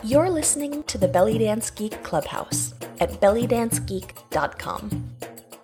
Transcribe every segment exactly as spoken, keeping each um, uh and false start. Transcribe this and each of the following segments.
You're listening to the Belly Dance Geek Clubhouse at belly dance geek dot com.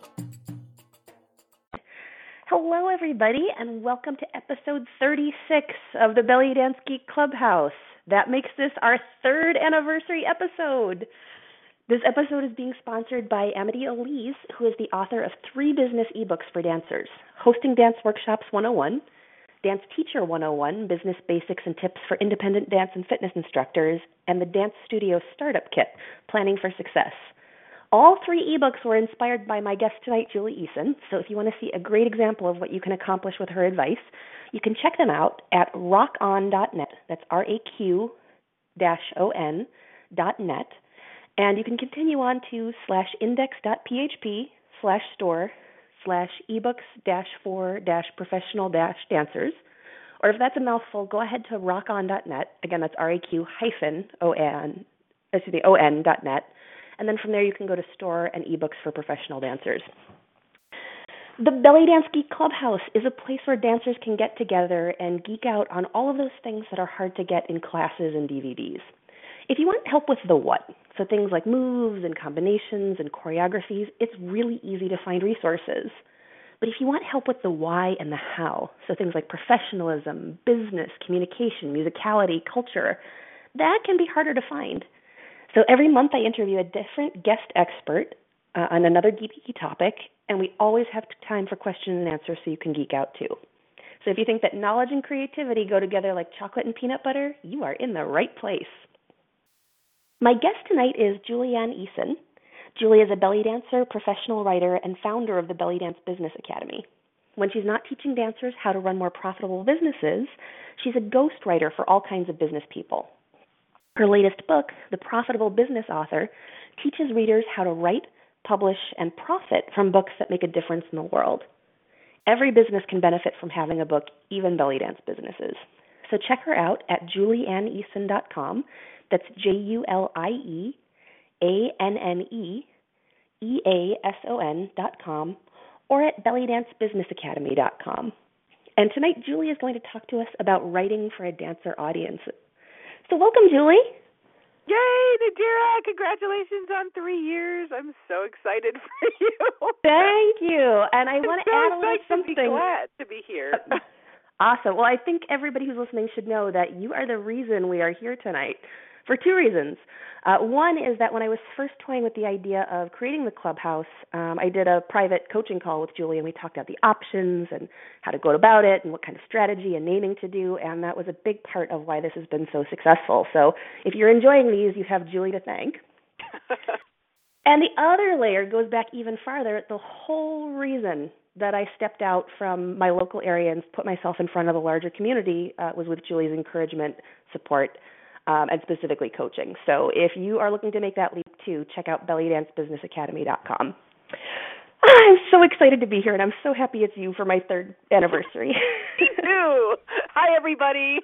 Hello, everybody, and welcome to episode thirty-six of the Belly Dance Geek Clubhouse. That makes this our third anniversary episode. This episode is being sponsored by Amity Elise, who is the author of three business ebooks for dancers: Hosting Dance Workshops one oh one, Dance Teacher one oh one, Business Basics and Tips for Independent Dance and Fitness Instructors, and the Dance Studio Startup Kit, Planning for Success. All three ebooks were inspired by my guest tonight, Julie Eason, so if you want to see a great example of what you can accomplish with her advice, you can check them out at rock on dot net. That's R A Q O N dot net. And you can continue on to slash index.php slash store slash ebooks dash for dash professional dash dancers. Or if that's a mouthful, go ahead to rock on dot net. Again, that's R A Q hyphen O-N, excuse me, O-N dot net. And then from there you can go to store and ebooks for professional dancers. The Belly Dance Geek Clubhouse is a place where dancers can get together and geek out on all of those things that are hard to get in classes and D V Ds. If you want help with the what, so things like moves and combinations and choreographies, it's really easy to find resources. But if you want help with the why and the how, so things like professionalism, business, communication, musicality, culture, that can be harder to find. So every month I interview a different guest expert uh, on another geeky topic, and we always have time for question and answer so you can geek out too. So if you think that knowledge and creativity go together like chocolate and peanut butter, you are in the right place. My guest tonight is Julianne Eason. Julie is a belly dancer, professional writer, and founder of the Belly Dance Business Academy. When she's not teaching dancers how to run more profitable businesses, she's a ghostwriter for all kinds of business people. Her latest book, The Profitable Business Author, teaches readers how to write, publish, and profit from books that make a difference in the world. Every business can benefit from having a book, even belly dance businesses. So check her out at julianne eason dot com. That's J U L I E A N N E E A S O N dot com, or at belly dance business academy dot com. And tonight, Julie is going to talk to us about writing for a dancer audience. So welcome, Julie. Yay, Nadira! Congratulations on three years. I'm so excited for you. Thank you. And I want to so add a little something. To be glad to be here. Awesome. Well, I think everybody who's listening should know that you are the reason we are here tonight, for two reasons. Uh, one is that when I was first toying with the idea of creating the clubhouse, um, I did a private coaching call with Julie, and we talked about the options and how to go about it and what kind of strategy and naming to do, and that was a big part of why this has been so successful. So if you're enjoying these, you have Julie to thank. And the other layer goes back even farther. The whole reason that I stepped out from my local area and put myself in front of a larger community uh, was with Julie's encouragement, support, Um, and specifically coaching. So if you are looking to make that leap too, check out belly dance business academy dot com. I'm so excited to be here, and I'm so happy it's you for my third anniversary. Me too. Hi, everybody.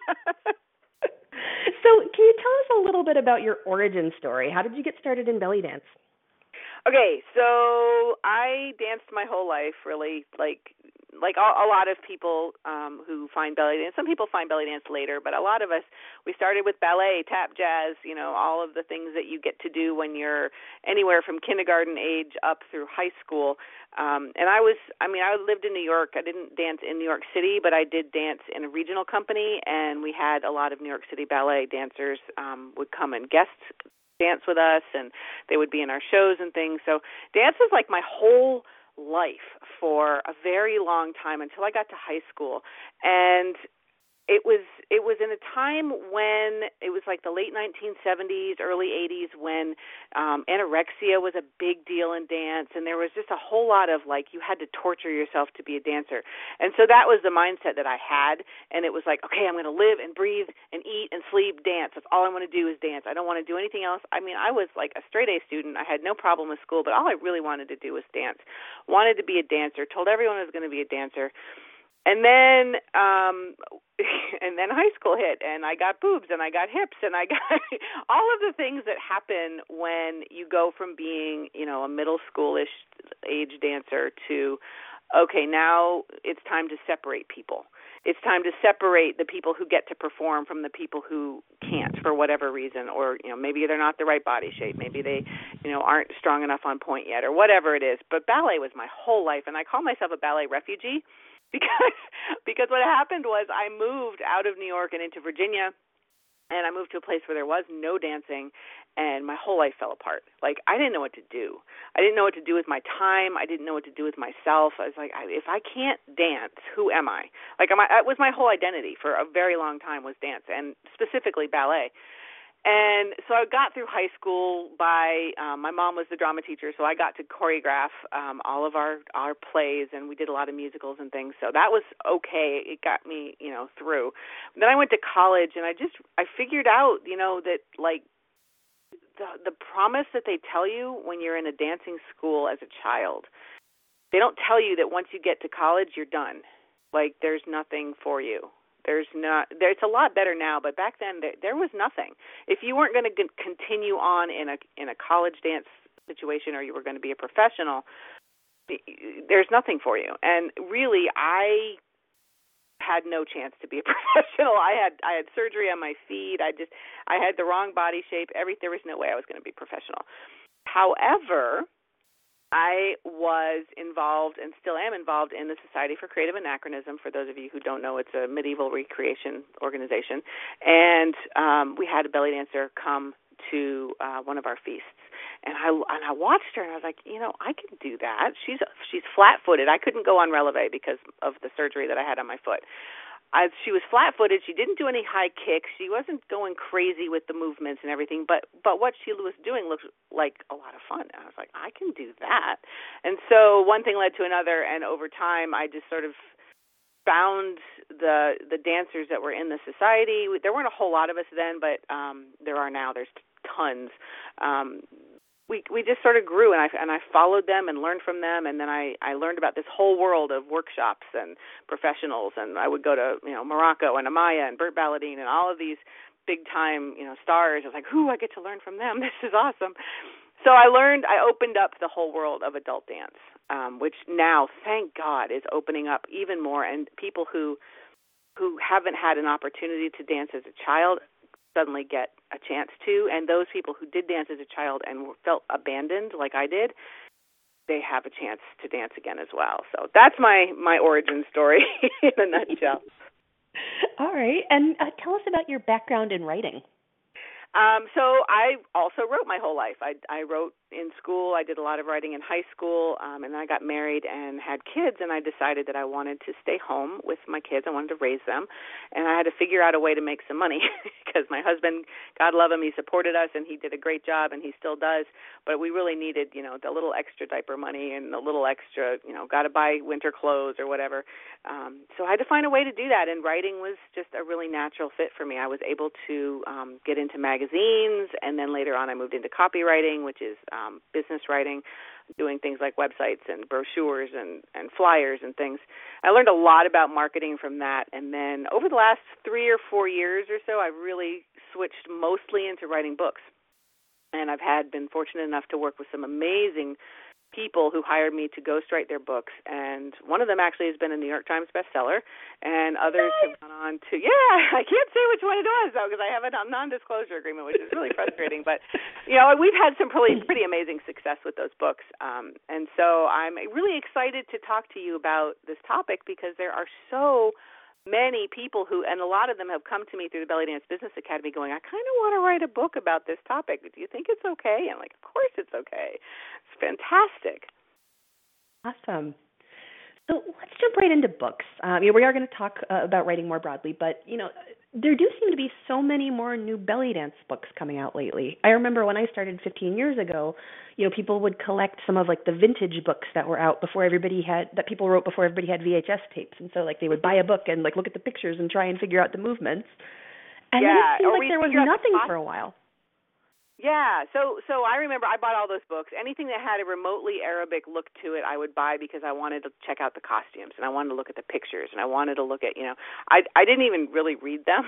So can you tell us a little bit about your origin story? How did you get started in belly dance? Okay, so I danced my whole life, really, like like a, a lot of people um, who find belly dance. Some people find belly dance later, but a lot of us, we started with ballet, tap, jazz, you know, all of the things that you get to do when you're anywhere from kindergarten age up through high school. Um, and I was, I mean, I lived in New York. I didn't dance in New York City, but I did dance in a regional company, and we had a lot of New York City ballet dancers um, would come and guest dance with us, and they would be in our shows and things. So dance was like my whole life for a very long time until I got to high school. And it was it was in a time when it was like the late nineteen seventies, early eighties, when um, anorexia was a big deal in dance, and there was just a whole lot of like you had to torture yourself to be a dancer. And so that was the mindset that I had, and it was like, okay, I'm going to live and breathe and eat and sleep dance. That's all I want to do is dance. I don't want to do anything else. I mean, I was like a straight A student. I had no problem with school, but all I really wanted to do was dance. Wanted to be a dancer. Told everyone I was going to be a dancer. And then, um, and then high school hit, and I got boobs, and I got hips, and I got all of the things that happen when you go from being, you know, a middle schoolish age dancer to, okay, now it's time to separate people. it's time to separate the people who get to perform from the people who can't for whatever reason, or, you know, maybe they're not the right body shape, maybe they, you know, aren't strong enough on point yet, or whatever it is. But ballet was my whole life, and I call myself a ballet refugee because because what happened was I moved out of New York and into Virginia, and I moved to a place where there was no dancing, and my whole life fell apart. Like, I didn't know what to do. I didn't know what to do with my time. I didn't know what to do with myself. I was like, I, if I can't dance, who am I? Like, am I, that was my whole identity for a very long time, was dance, and specifically ballet. And so I got through high school by, um, my mom was the drama teacher, so I got to choreograph um, all of our, our plays, and we did a lot of musicals and things. So that was okay. It got me, you know, through. Then I went to college, and I just, I figured out, you know, that, like, the, the promise that they tell you when you're in a dancing school as a child, they don't tell you that once you get to college, you're done. Like, there's nothing for you. There's not. There, it's a lot better now, but back then there, there was nothing. If you weren't going to g- continue on in a in a college dance situation, or you were going to be a professional, there's nothing for you. And really, I had no chance to be a professional. I had I had surgery on my feet. I just I had the wrong body shape. Every there was no way I was going to be professional. However, I was involved and still am involved in the Society for Creative Anachronism. For those of you who don't know, it's a medieval recreation organization. And um, we had a belly dancer come to uh, one of our feasts. And I and I watched her, and I was like, you know, I can do that. She's she's flat-footed. I couldn't go on releve because of the surgery that I had on my foot. I, she was flat-footed. She didn't do any high kicks. She wasn't going crazy with the movements and everything, but but what she was doing looked like a lot of fun. And I was like, I can do that. And so one thing led to another, and over time I just sort of found the the dancers that were in the society. There weren't a whole lot of us then, but um, there are now. There's tons. Um, We we just sort of grew, and I and I followed them and learned from them, and then I, I learned about this whole world of workshops and professionals, and I would go to, you know, Morocco and Amaya and Bert Balladine and all of these big time, you know, stars. I was like, ooh, I get to learn from them. This is awesome. So I learned, I opened up the whole world of adult dance, um, which now, thank God, is opening up even more, and people who who haven't had an opportunity to dance as a child suddenly get a chance to, and those people who did dance as a child and felt abandoned like I did, they have a chance to dance again as well. So that's my, my origin story in a nutshell. All right, and uh, tell us about your background in writing. Um, so I also wrote my whole life. I, I wrote in school. I did a lot of writing in high school, um, and then I got married and had kids, and I decided that I wanted to stay home with my kids. I wanted to raise them, and I had to figure out a way to make some money because my husband, God love him, he supported us, and he did a great job, and he still does, but we really needed, you know, the little extra diaper money and a little extra, you know, got to buy winter clothes or whatever. Um, so I had to find a way to do that, and writing was just a really natural fit for me. I was able to um, get into magazines, and then later on I moved into copywriting, which is um, business writing, doing things like websites and brochures and, and flyers and things. I learned a lot about marketing from that, and then over the last three or four years or so, I really switched mostly into writing books. And I've had been fortunate enough to work with some amazing people who hired me to ghostwrite their books, and one of them actually has been a New York Times bestseller, and others have gone on to, yeah, I can't say which one it was, though, because I have a non-disclosure agreement, which is really frustrating, but, you know, we've had some pretty, pretty amazing success with those books, um, and so I'm really excited to talk to you about this topic because there are so many people who, and a lot of them have come to me through the Belly Dance Business Academy going, I kind of want to write a book about this topic. Do you think it's okay? And I'm like, of course it's okay. It's fantastic. Awesome. So let's jump right into books. Um, you know, we are going to talk uh, about writing more broadly, but, you know, there do seem to be so many more new belly dance books coming out lately. I remember when I started fifteen years ago, you know, people would collect some of like the vintage books that were out before everybody had, that people wrote before everybody had V H S tapes. And so like they would buy a book and like look at the pictures and try and figure out the movements. And yeah, then it seemed or like there was nothing for a while. Yeah, so so I remember I bought all those books. Anything that had a remotely Arabic look to it, I would buy because I wanted to check out the costumes and I wanted to look at the pictures and I wanted to look at, you know, I I didn't even really read them,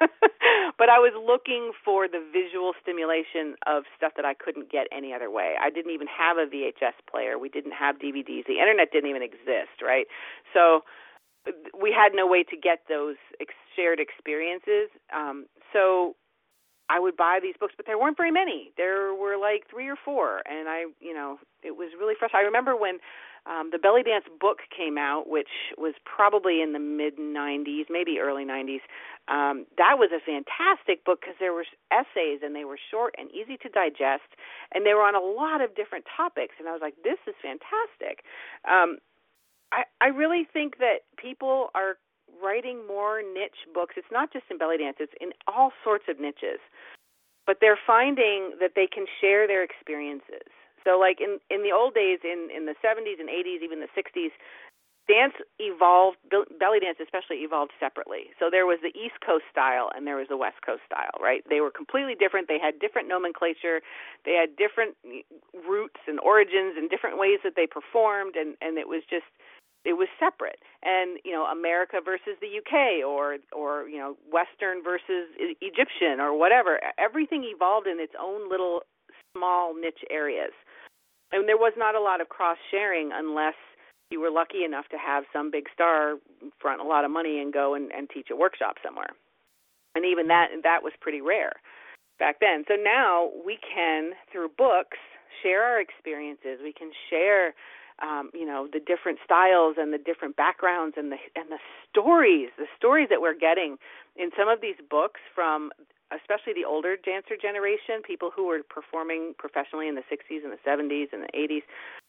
but I was looking for the visual stimulation of stuff that I couldn't get any other way. I didn't even have a V H S player. We didn't have D V Ds. The internet didn't even exist, right? So we had no way to get those ex- shared experiences. Um, so I would buy these books, but there weren't very many. There were like three or four, and I, you know, it was really frustrating. I remember when um, the Belly Dance book came out, which was probably in the mid nineties, maybe early nineties. Um, that was a fantastic book because there were essays, and they were short and easy to digest, and they were on a lot of different topics, and I was like, this is fantastic. Um, I, I really think that people are writing more niche books. It's not just in belly dance, it's in all sorts of niches. But they're finding that they can share their experiences. So like in, in the old days, in, in the seventies and eighties, even the sixties, dance evolved, belly dance especially evolved separately. So there was the East Coast style and there was the West Coast style, right? They were completely different. They had different nomenclature. They had different roots and origins and different ways that they performed, and, and it was just, it was separate. And, you know, America versus the U K, or, or you know, Western versus Egyptian, or whatever. Everything evolved in its own little small niche areas. And there was not a lot of cross-sharing unless you were lucky enough to have some big star front a lot of money and go and, and teach a workshop somewhere. And even that that was pretty rare back then. So now we can, through books, share our experiences. We can share Um, you know, the different styles and the different backgrounds and the and the stories, the stories that we're getting in some of these books from especially the older dancer generation, people who were performing professionally in the sixties and the seventies and the eighties.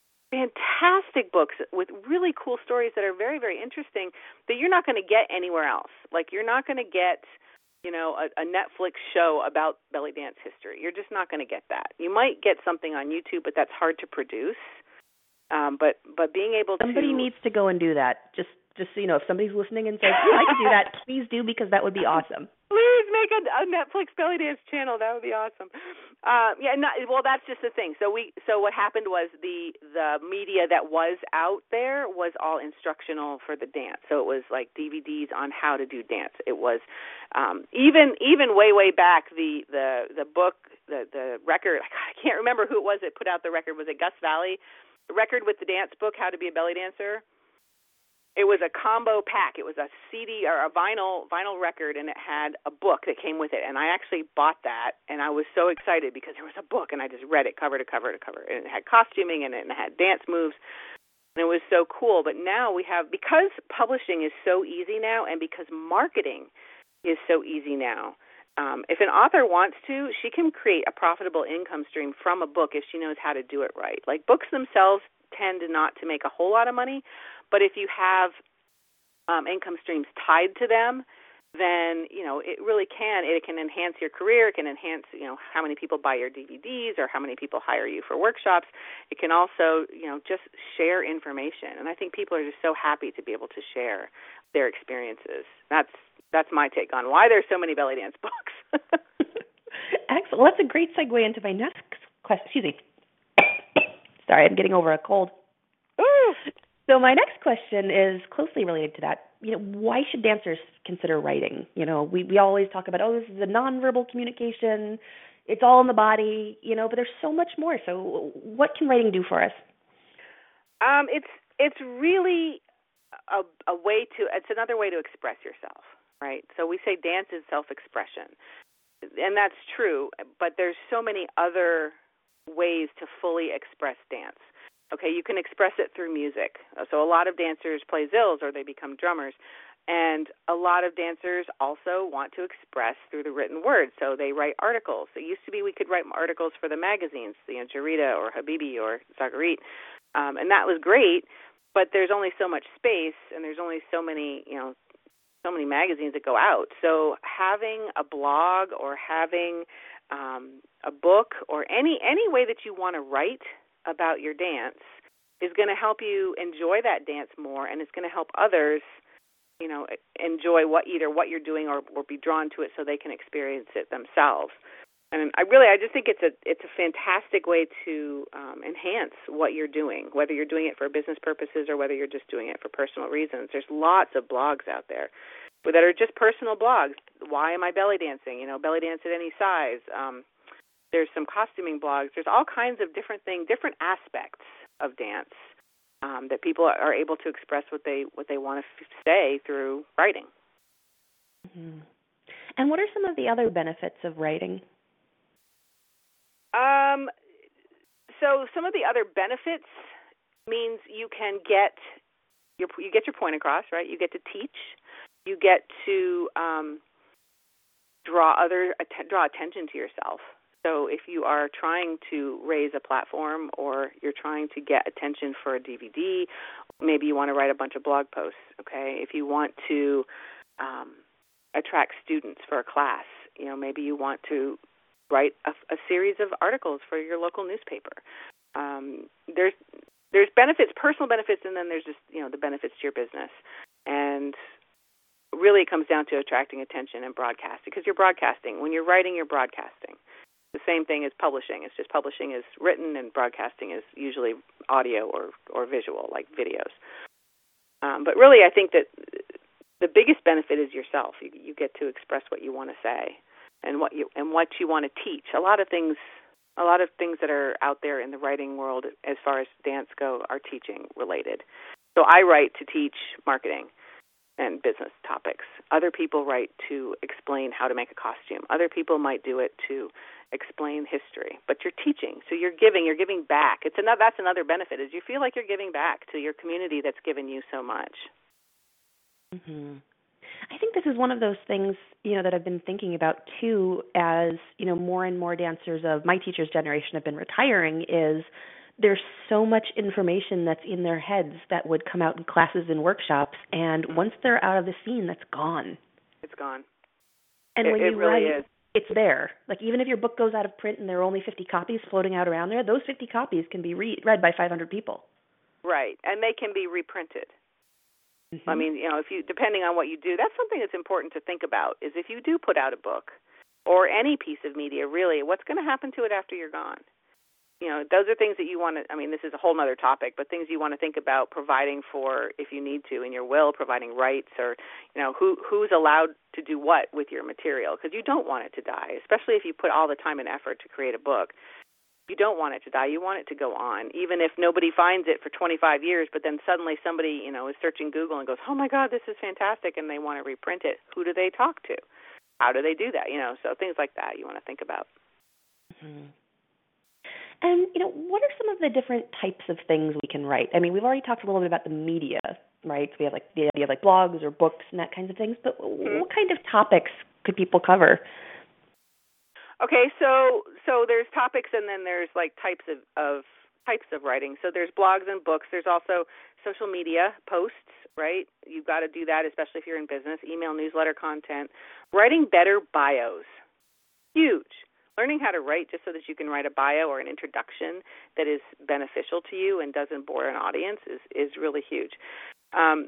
Fantastic books with really cool stories that are very, very interesting that you're not going to get anywhere else. Like you're not going to get, you know, a, a Netflix show about belly dance history. You're just not going to get that. You might get something on YouTube, but that's hard to produce. Um, but but being able Somebody to... Somebody needs to go and do that. Just, just so you know, if somebody's listening and says, yeah, I could do that, please do, because that would be awesome. Please make a, a Netflix belly dance channel. That would be awesome. Uh, yeah, not, well, that's just the thing. So we, so what happened was the the media that was out there was all instructional for the dance. So it was like D V Ds on how to do dance. It was um, even even way way back the the the book the the record. I can't remember who it was that put out the record. Was it Gus Valley? The record with the dance book, How to Be a Belly Dancer. It was a combo pack. It was a C D or a vinyl vinyl record, and it had a book that came with it. And I actually bought that, and I was so excited because there was a book, and I just read it cover to cover to cover. And it had costuming in it, and it had dance moves, and it was so cool. But now we have, because publishing is so easy now, and because marketing is so easy now, Um, if an author wants to, she can create a profitable income stream from a book if she knows how to do it right. Like books themselves tend not to make a whole lot of money, but if you have um, income streams tied to them, then, you know, it really can. It can enhance your career. It can enhance, you know, how many people buy your D V Ds or how many people hire you for workshops. It can also, you know, just share information. And I think people are just so happy to be able to share their experiences. That's That's my take on why there's so many belly dance books. Excellent. Well, that's a great segue into my next question. Excuse me. Sorry, I'm getting over a cold. Ooh. So my next question is closely related to that. You know, why should dancers consider writing? You know, we, we always talk about, oh, this is a nonverbal communication. It's all in the body, you know, but there's so much more. So what can writing do for us? Um, it's it's really a, a way to, it's another way to express yourself. Right, so we say dance is self-expression, and that's true, but there's so many other ways to fully express dance. Okay, you can express it through music. So a lot of dancers play zills or they become drummers, and a lot of dancers also want to express through the written word, so they write articles. It used to be we could write articles for the magazines, you know, Jarida or Habibi or Zagarit, um, and that was great, but there's only so much space, and there's only so many, you know, so many magazines that go out. So having a blog or having um, a book or any any way that you want to write about your dance is going to help you enjoy that dance more, and it's going to help others, you know, enjoy what either what you're doing or, or be drawn to it so they can experience it themselves. And I really, I just think it's a it's a fantastic way to um, enhance what you're doing, whether you're doing it for business purposes or whether you're just doing it for personal reasons. There's lots of blogs out there that are just personal blogs. Why am I belly dancing? You know, belly dance at any size. Um, there's some costuming blogs. There's all kinds of different things, different aspects of dance um, that people are able to express what they what they want to say through writing. Mm-hmm. And what are some of the other benefits of writing? Um, so some of the other benefits means you can get your you get your point across, right? You get to teach, you get to um, draw other draw attention to yourself. So if you are trying to raise a platform, or you're trying to get attention for a D V D, maybe you want to write a bunch of blog posts. Okay, if you want to um, attract students for a class, you know, maybe you want to write a, a series of articles for your local newspaper. Um, there's there's benefits, personal benefits, and then there's just, you know, the benefits to your business. And really it comes down to attracting attention and broadcasting, because you're broadcasting. When you're writing, you're broadcasting. The same thing as publishing. It's just publishing is written and broadcasting is usually audio or, or visual, like videos. Um, but really I think that the biggest benefit is yourself. You, you get to express what you want to say and what you and what you want to teach. A lot of things a lot of things that are out there in the writing world as far as dance go are teaching related. So I write to teach marketing and business topics. Other people write to explain how to make a costume. Other people might do it to explain history. But you're teaching, so you're giving, you're giving back. It's another, that's another benefit, is you feel like you're giving back to your community that's given you so much. Mm-hmm. I think this is one of those things, you know, that I've been thinking about too, as, you know, more and more dancers of my teacher's generation have been retiring, is there's so much information that's in their heads that would come out in classes and workshops, and once they're out of the scene, that's gone. It's gone. And it, when it you really write, is. It's there. Like, even if your book goes out of print and there are only fifty copies floating out around there, those fifty copies can be re- read by five hundred people. Right, and they can be reprinted. Mm-hmm. I mean, you know, if you, depending on what you do, that's something that's important to think about, is if you do put out a book or any piece of media, really, what's going to happen to it after you're gone? You know, those are things that you want to, I mean, this is a whole other topic, but things you want to think about providing for, if you need to, in your will, providing rights, or, you know, who who's allowed to do what with your material, because you don't want it to die, especially if you put all the time and effort to create a book. You don't want it to die. You want it to go on, even if nobody finds it for twenty-five years, but then suddenly somebody, you know, is searching Google and goes, oh, my God, this is fantastic, and they want to reprint it. Who do they talk to? How do they do that? You know, so things like that you want to think about. Mm-hmm. And, you know, what are some of the different types of things we can write? I mean, we've already talked a little bit about the media, right? So we have, like, the idea of, like, blogs or books and that kinds of things. But mm-hmm. what kind of topics could people cover? Okay, so so there's topics, and then there's, like, types of, of types of writing. So there's blogs and books. There's also social media posts, right? You've got to do that, especially if you're in business. Email, newsletter content. Writing better bios. Huge. Learning how to write just so that you can write a bio or an introduction that is beneficial to you and doesn't bore an audience is, is really huge. Um,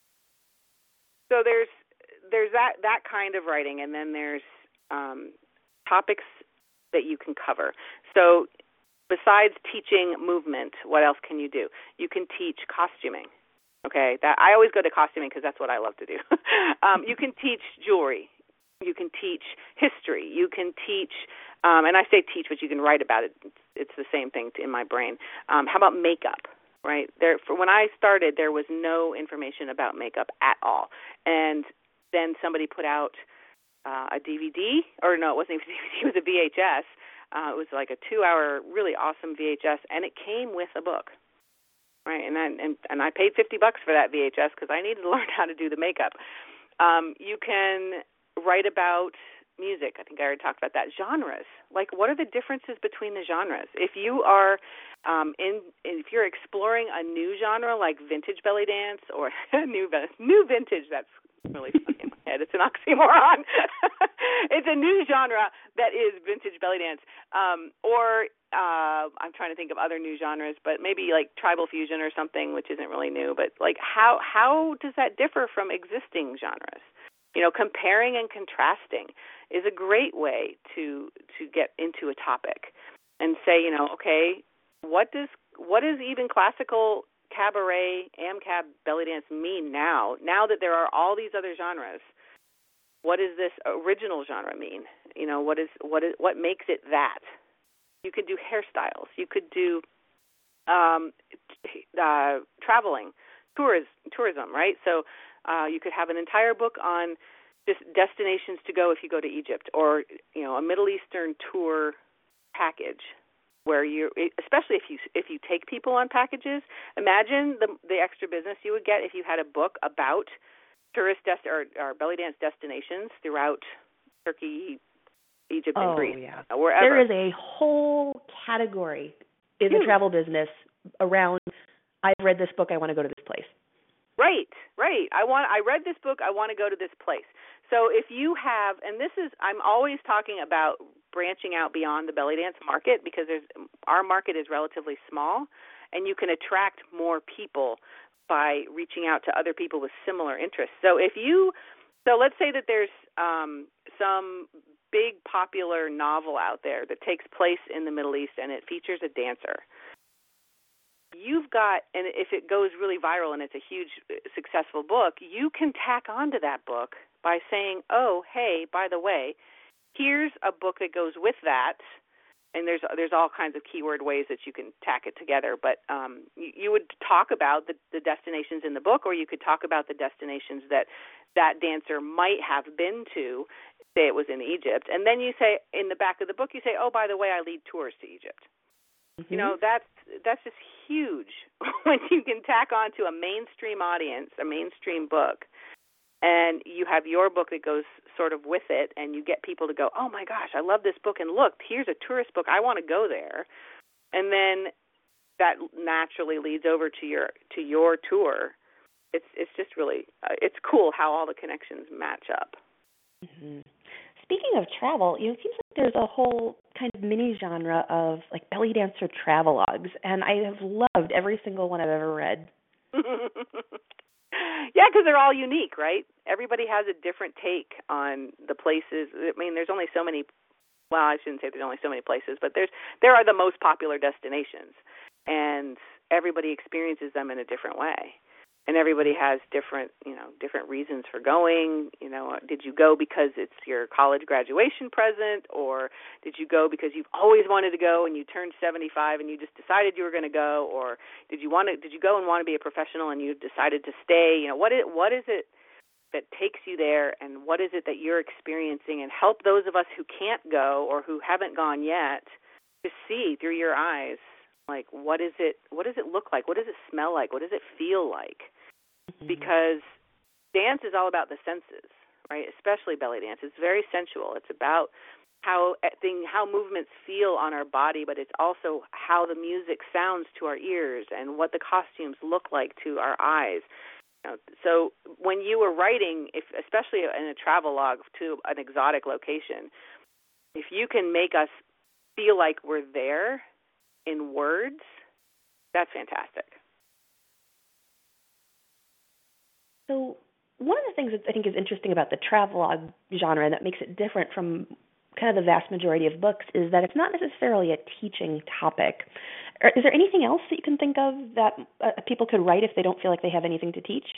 so there's there's that, that kind of writing, and then there's um, topics that you can cover. So besides teaching movement, what else can you do? You can teach costuming. Okay, that I always go to costuming because that's what I love to do. um, you can teach jewelry. You can teach history. You can teach, um, and I say teach, but you can write about it. It's, it's the same thing in my brain. Um, how about makeup, right? There, for when I started, there was no information about makeup at all. And then somebody put out uh, a D V D, or no, it wasn't even a D V D, it was a V H S. Uh, it was like a two-hour, really awesome V H S, and it came with a book, right? And then, and, and I paid fifty bucks for that V H S because I needed to learn how to do the makeup. Um, you can write about music. I think I already talked about that. Genres. Like, what are the differences between the genres? If you are um, in, if you're exploring a new genre like vintage belly dance or new new vintage, that's really funny in my head. It's an oxymoron. It's a new genre that is vintage belly dance. Um, or uh, I'm trying to think of other new genres, but maybe like tribal fusion or something, which isn't really new. But like, how how does that differ from existing genres? You know, comparing and contrasting is a great way to to get into a topic and say, you know, okay, what does what does even classical cabaret, AMCAB, belly dance mean now? Now that there are all these other genres, what does this original genre mean? You know, what is what is what makes it that? You could do hairstyles. You could do um, t- uh, traveling, tours, tourism, right? So uh, you could have an entire book on just destinations to go if you go to Egypt, or you know, a Middle Eastern tour package where you, especially if you if you take people on packages. Imagine the the extra business you would get if you had a book about tourist dest- or, or belly dance destinations throughout Turkey, Egypt, oh, and Greece, yeah. wherever. There is a whole category in the travel business around, I've read this book, I want to go to this place. Right, right. I want. I read this book. I want to go to this place. So if you have, and this is, I'm always talking about branching out beyond the belly dance market, because there's our market is relatively small, and you can attract more people by reaching out to other people with similar interests. So if you, so let's say that there's um, some big popular novel out there that takes place in the Middle East and it features a dancer. You've got, and if it goes really viral and it's a huge successful book, you can tack onto that book by saying, oh, hey, by the way, here's a book that goes with that, and there's there's all kinds of keyword ways that you can tack it together. But um, you, you would talk about the, the destinations in the book, or you could talk about the destinations that that dancer might have been to, say it was in Egypt, and then you say, in the back of the book, you say, oh, by the way, I lead tours to Egypt. Mm-hmm. You know, that's that's just huge when you can tack on to a mainstream audience, a mainstream book, and you have your book that goes sort of with it, and you get people to go, oh, my gosh, I love this book, and look, here's a tourist book. I want to go there. And then that naturally leads over to your to your tour. It's it's just really, uh, it's cool how all the connections match up. Mm-hmm. Speaking of travel, you know, it seems like there's a whole kind of mini genre of like belly dancer travelogues, and I have loved every single one I've ever read. Yeah, because they're all unique, right? Everybody has a different take on the places. I mean, there's only so many. Well, I shouldn't say there's only so many places, but there's there are the most popular destinations, and everybody experiences them in a different way. And everybody has different, you know, different reasons for going. You know, did you go because it's your college graduation present, or did you go because you've always wanted to go and you turned seventy-five and you just decided you were going to go, or did you want to? Did you go and want to be a professional and you decided to stay? You know, what is what is it that takes you there, and what is it that you're experiencing? And help those of us who can't go or who haven't gone yet to see through your eyes, like what is it? What does it look like? What does it smell like? What does it feel like? Because dance is all about the senses, right? Especially belly dance. It's very sensual. It's about how thing, how movements feel on our body, but it's also how the music sounds to our ears and what the costumes look like to our eyes. You know, so when you were writing, if, especially in a travel log to an exotic location, if you can make us feel like we're there in words, that's fantastic. So one of the things that I think is interesting about the travelogue genre that makes it different from kind of the vast majority of books is that it's not necessarily a teaching topic. Is there anything else that you can think of that uh, people could write if they don't feel like they have anything to teach?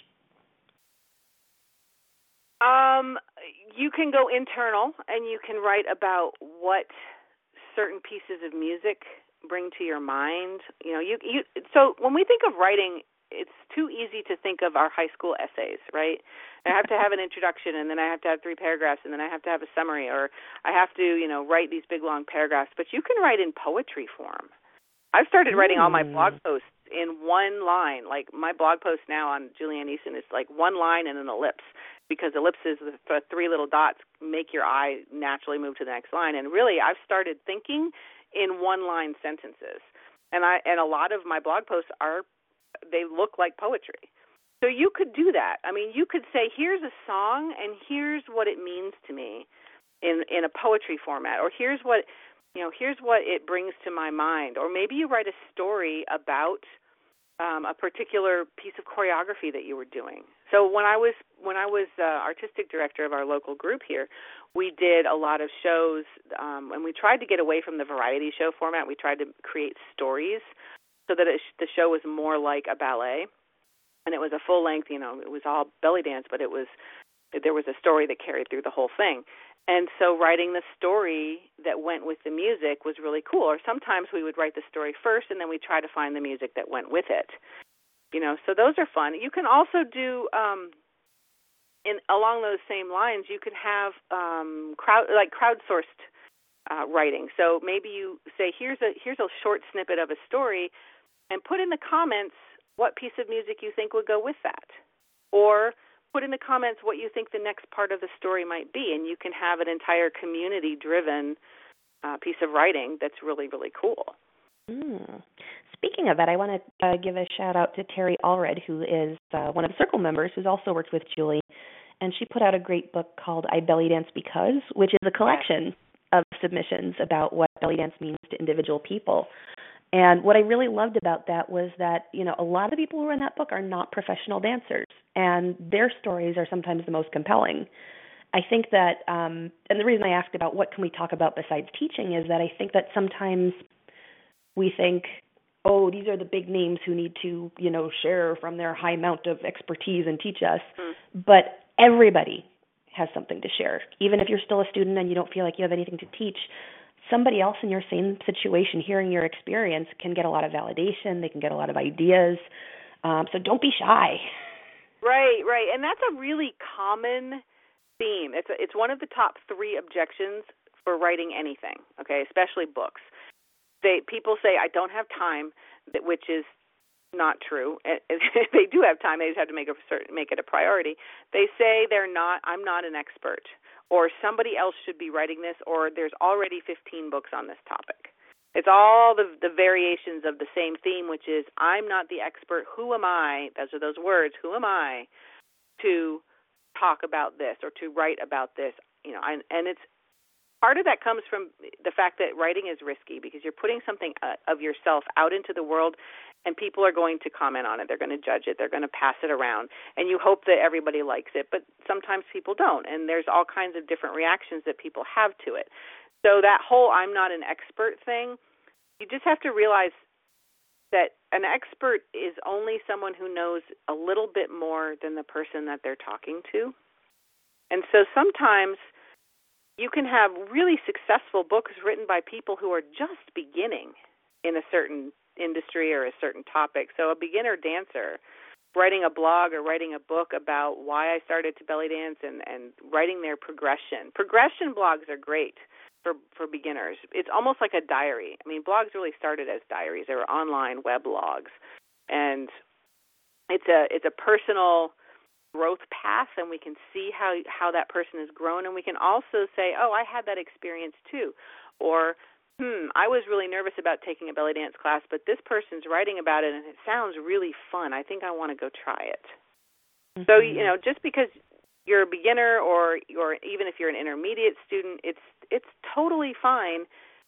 Um, you can go internal, and you can write about what certain pieces of music bring to your mind. You know, you you. So when we think of writing, it's too easy to think of our high school essays, right? I have to have an introduction, and then I have to have three paragraphs, and then I have to have a summary, or I have to, you know, write these big, long paragraphs. But you can write in poetry form. I've started writing all my blog posts in one line. Like my blog post now on Julianne Eason is like one line and an ellipse, because ellipses, the three little dots, make your eye naturally move to the next line. And really, I've started thinking in one-line sentences. And I and a lot of my blog posts are, they look like poetry. So you could do that. I mean, you could say, here's a song, and here's what it means to me in in a poetry format, or here's what, you know, here's what it brings to my mind. Or maybe you write a story about um, a particular piece of choreography that you were doing. So when I was when I was uh, artistic director of our local group here, we did a lot of shows, um, and we tried to get away from the variety show format. We tried to create stories so that it, the show was more like a ballet, and it was a full length. You know, it was all belly dance, but it was there was a story that carried through the whole thing. And so writing the story that went with the music was really cool. Or sometimes we would write the story first, and then we'd try to find the music that went with it. You know, so those are fun. You can also do, um, in along those same lines, you can have um, crowd like crowdsourced uh, writing. So maybe you say, here's a here's a short snippet of a story, and put in the comments what piece of music you think would go with that, or put in the comments what you think the next part of the story might be, and you can have an entire community-driven uh, piece of writing that's really, really cool. Mm. Speaking of that, I want to uh, give a shout-out to Terry Allred, who is uh, one of the Circle members who's also worked with Julie, and she put out a great book called I Belly Dance Because, which is a collection of submissions about what belly dance means to individual people. And what I really loved about that was that, you know, a lot of the people who are in that book are not professional dancers, and their stories are sometimes the most compelling. I think that, um, and the reason I asked about what can we talk about besides teaching is that I think that sometimes we think, oh, these are the big names who need to, you know, share from their high amount of expertise and teach us. Mm. But everybody has something to share. Even if you're still a student and you don't feel like you have anything to teach, somebody else in your same situation hearing your experience can get a lot of validation. They can get a lot of ideas. Um, so don't be shy. Right, right. And that's a really common theme. It's a, it's one of the top three objections for writing anything, okay, especially books. They people say, I don't have time, which is not true. They do have time. They just have to make a certain, make it a priority. They say they're not. I'm not an expert, or somebody else should be writing this, or there's already fifteen books on this topic. It's all the the variations of the same theme, which is I'm not the expert. Who am I? Those are those words. Who am I to talk about this or to write about this? You know, and, and it's part of that comes from the fact that writing is risky because you're putting something of yourself out into the world, and people are going to comment on it. They're going to judge it. They're going to pass it around. And you hope that everybody likes it, but sometimes people don't. And there's all kinds of different reactions that people have to it. So that whole I'm not an expert thing, you just have to realize that an expert is only someone who knows a little bit more than the person that they're talking to. And so sometimes you can have really successful books written by people who are just beginning in a certain industry or a certain topic. So a beginner dancer writing a blog or writing a book about why I started to belly dance and, and writing their progression. Progression blogs are great for, for beginners. It's almost like a diary. I mean, blogs really started as diaries. They were online web blogs. And it's a it's a personal growth path, and we can see how how that person has grown, and we can also say, oh, I had that experience too, or hmm, I was really nervous about taking a belly dance class, but this person's writing about it, and it sounds really fun. I think I want to go try it. Mm-hmm. So, you know, just because you're a beginner or or even if you're an intermediate student, it's it's totally fine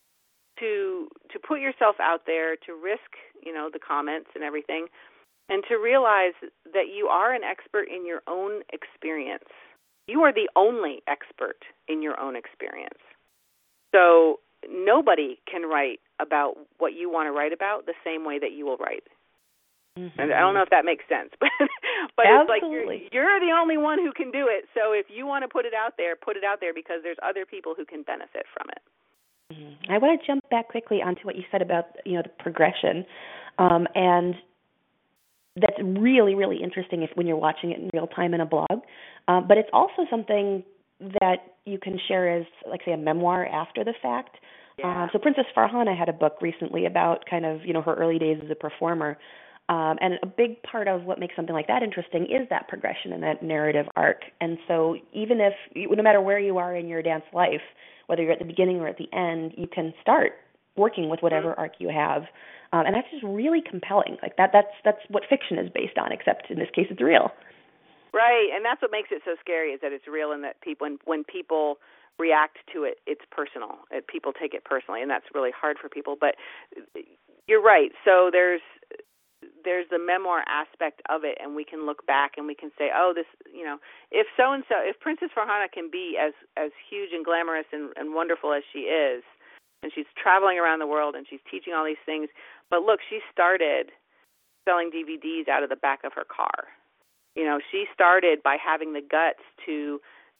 to to put yourself out there, to risk, you know, the comments and everything, and to realize that you are an expert in your own experience. You are the only expert in your own experience. So nobody can write about what you want to write about the same way that you will write. Mm-hmm. And I don't know if that makes sense, but but it's like you're, you're the only one who can do it. So if you want to put it out there, put it out there because there's other people who can benefit from it. Mm-hmm. I want to jump back quickly onto what you said about, you know, the progression, um, and that's really, really interesting if when you're watching it in real time in a blog. Um, but it's also something that you can share as, like, say, a memoir after the fact. Yeah. Uh, so Princess Farhana had a book recently about kind of, you know, her early days as a performer. Um, and a big part of what makes something like that interesting is that progression and that narrative arc. And so even if, no matter where you are in your dance life, whether you're at the beginning or at the end, you can start working with whatever mm-hmm. arc you have. Um, and that's just really compelling. Like that, that's that's what fiction is based on, except in this case it's real. Right, and that's what makes it so scary is that it's real and that people, when, when people react to it, it's personal. It, people take it personally, and that's really hard for people. But you're right. So there's there's the memoir aspect of it, and we can look back and we can say, oh, this, you know, if so-and-so, if Princess Farhana can be as, as huge and glamorous and, and wonderful as she is, and she's traveling around the world, and she's teaching all these things. But look, she started selling D V Ds out of the back of her car. You know, she started by having the guts to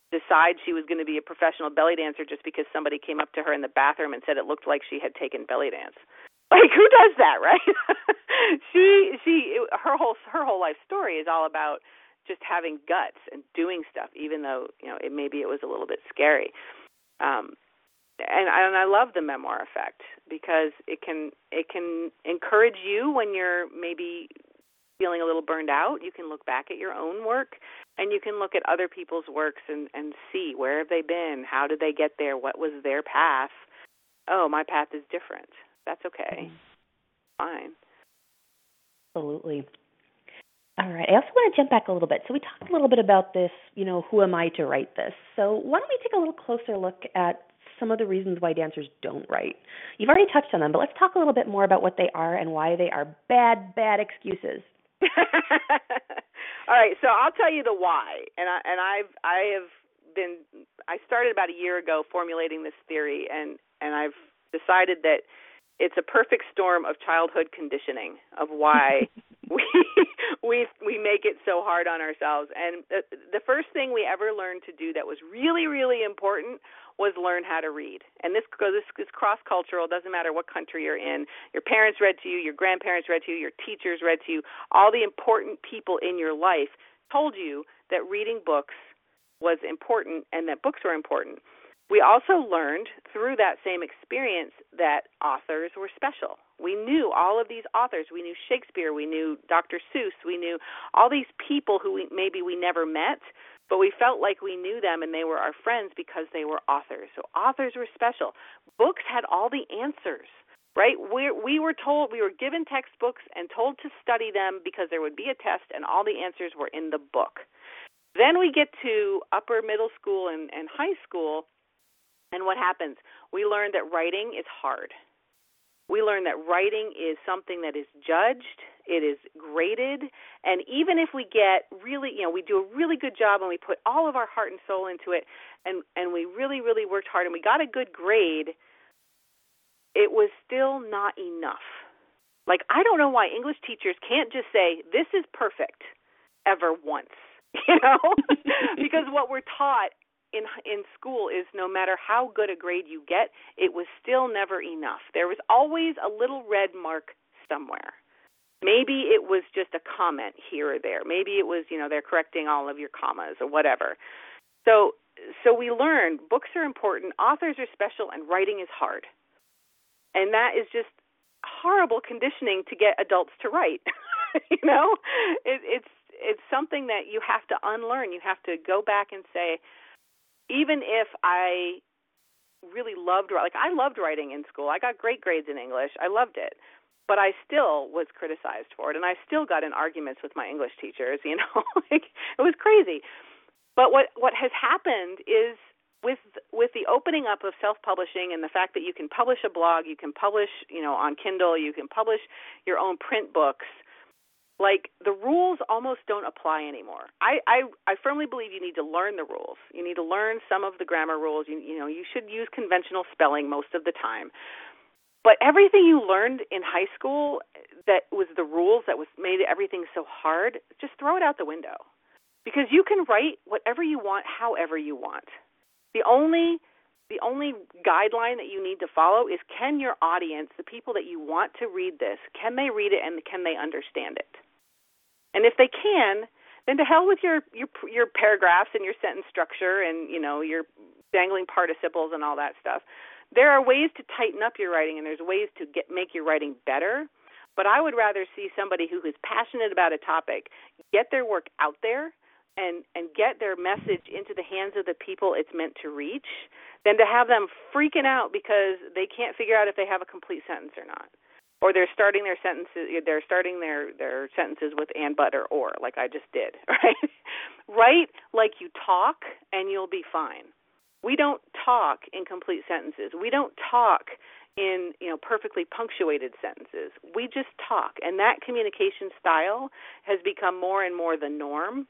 decide she was going to be a professional belly dancer just because somebody came up to her in the bathroom and said it looked like she had taken belly dance. Like, who does that, right? she she her whole her whole life story is all about just having guts and doing stuff, even though, you know, it maybe it was a little bit scary. Um, and and I love the memoir effect because it can it can encourage you when you're maybe feeling a little burned out. You can look back at your own work, and you can look at other people's works and, and see where have they been, how did they get there, what was their path. Oh, my path is different. That's okay. Mm-hmm. Fine. Absolutely. All right. I also want to jump back a little bit. So we talked a little bit about this, you know, who am I to write this? So why don't we take a little closer look at some of the reasons why dancers don't write? You've already touched on them, but let's talk a little bit more about what they are and why they are bad, bad excuses. All right, so I'll tell you the why, and I and I've I have been I started about a year ago formulating this theory, and and I've decided that it's a perfect storm of childhood conditioning of why we we we make it so hard on ourselves. And the, the first thing we ever learned to do that was really really important was learn how to read. And this this is cross-cultural. It doesn't matter what country you're in. Your parents read to you, your grandparents read to you, your teachers read to you. All the important people in your life told you that reading books was important and that books were important. We also learned through that same experience that authors were special. We knew all of these authors. We knew Shakespeare. We knew Doctor Seuss. We knew all these people who we, maybe we never met, but we felt like we knew them and they were our friends because they were authors. So authors were special. Books had all the answers, right? We we were told, we were given textbooks and told to study them because there would be a test and all the answers were in the book. Then we get to upper middle school and, and high school, and what happens? We learn that writing is hard. We learn that writing is something that is judged, it is graded, and even if we get really, you know, we do a really good job and we put all of our heart and soul into it, and, and we really, really worked hard and we got a good grade, it was still not enough. Like, I don't know why English teachers can't just say, this is perfect, ever once, you know? Because what we're taught in in school is no matter how good a grade you get, it was still never enough. There was always a little red mark somewhere. Maybe it was just a comment here or there. Maybe it was, you know, they're correcting all of your commas or whatever. So so we learned books are important, authors are special, and writing is hard. And that is just horrible conditioning to get adults to write. You know? It, it's it's something that you have to unlearn. You have to go back and say, even if I really loved, like I loved writing in school. I got great grades in English. I loved it. But I still was criticized for it, and I still got in arguments with my English teachers, you know. Like, it was crazy. But what, what has happened is with with the opening up of self-publishing and the fact that you can publish a blog, you can publish, you know, on Kindle, you can publish your own print books, like, the rules almost don't apply anymore. I, I, I firmly believe you need to learn the rules. You need to learn some of the grammar rules. You, you know, you should use conventional spelling most of the time. But everything you learned in high school that was the rules that was made everything so hard, just throw it out the window. Because you can write whatever you want, however you want. The only the only guideline that you need to follow is, can your audience, the people that you want to read this, can they read it and can they understand it? And if they can, then to hell with your, your your paragraphs and your sentence structure and, you know, your dangling participles and all that stuff. There are ways to tighten up your writing and there's ways to get make your writing better. But I would rather see somebody who is passionate about a topic get their work out there and, and get their message into the hands of the people it's meant to reach than to have them freaking out because they can't figure out if they have a complete sentence or not. Or they're starting their sentences. They're starting their, their sentences with and, but, or or, like I just did. Right? Write like you talk, and you'll be fine. We don't talk in complete sentences. We don't talk in, you know, perfectly punctuated sentences. We just talk, and that communication style has become more and more the norm.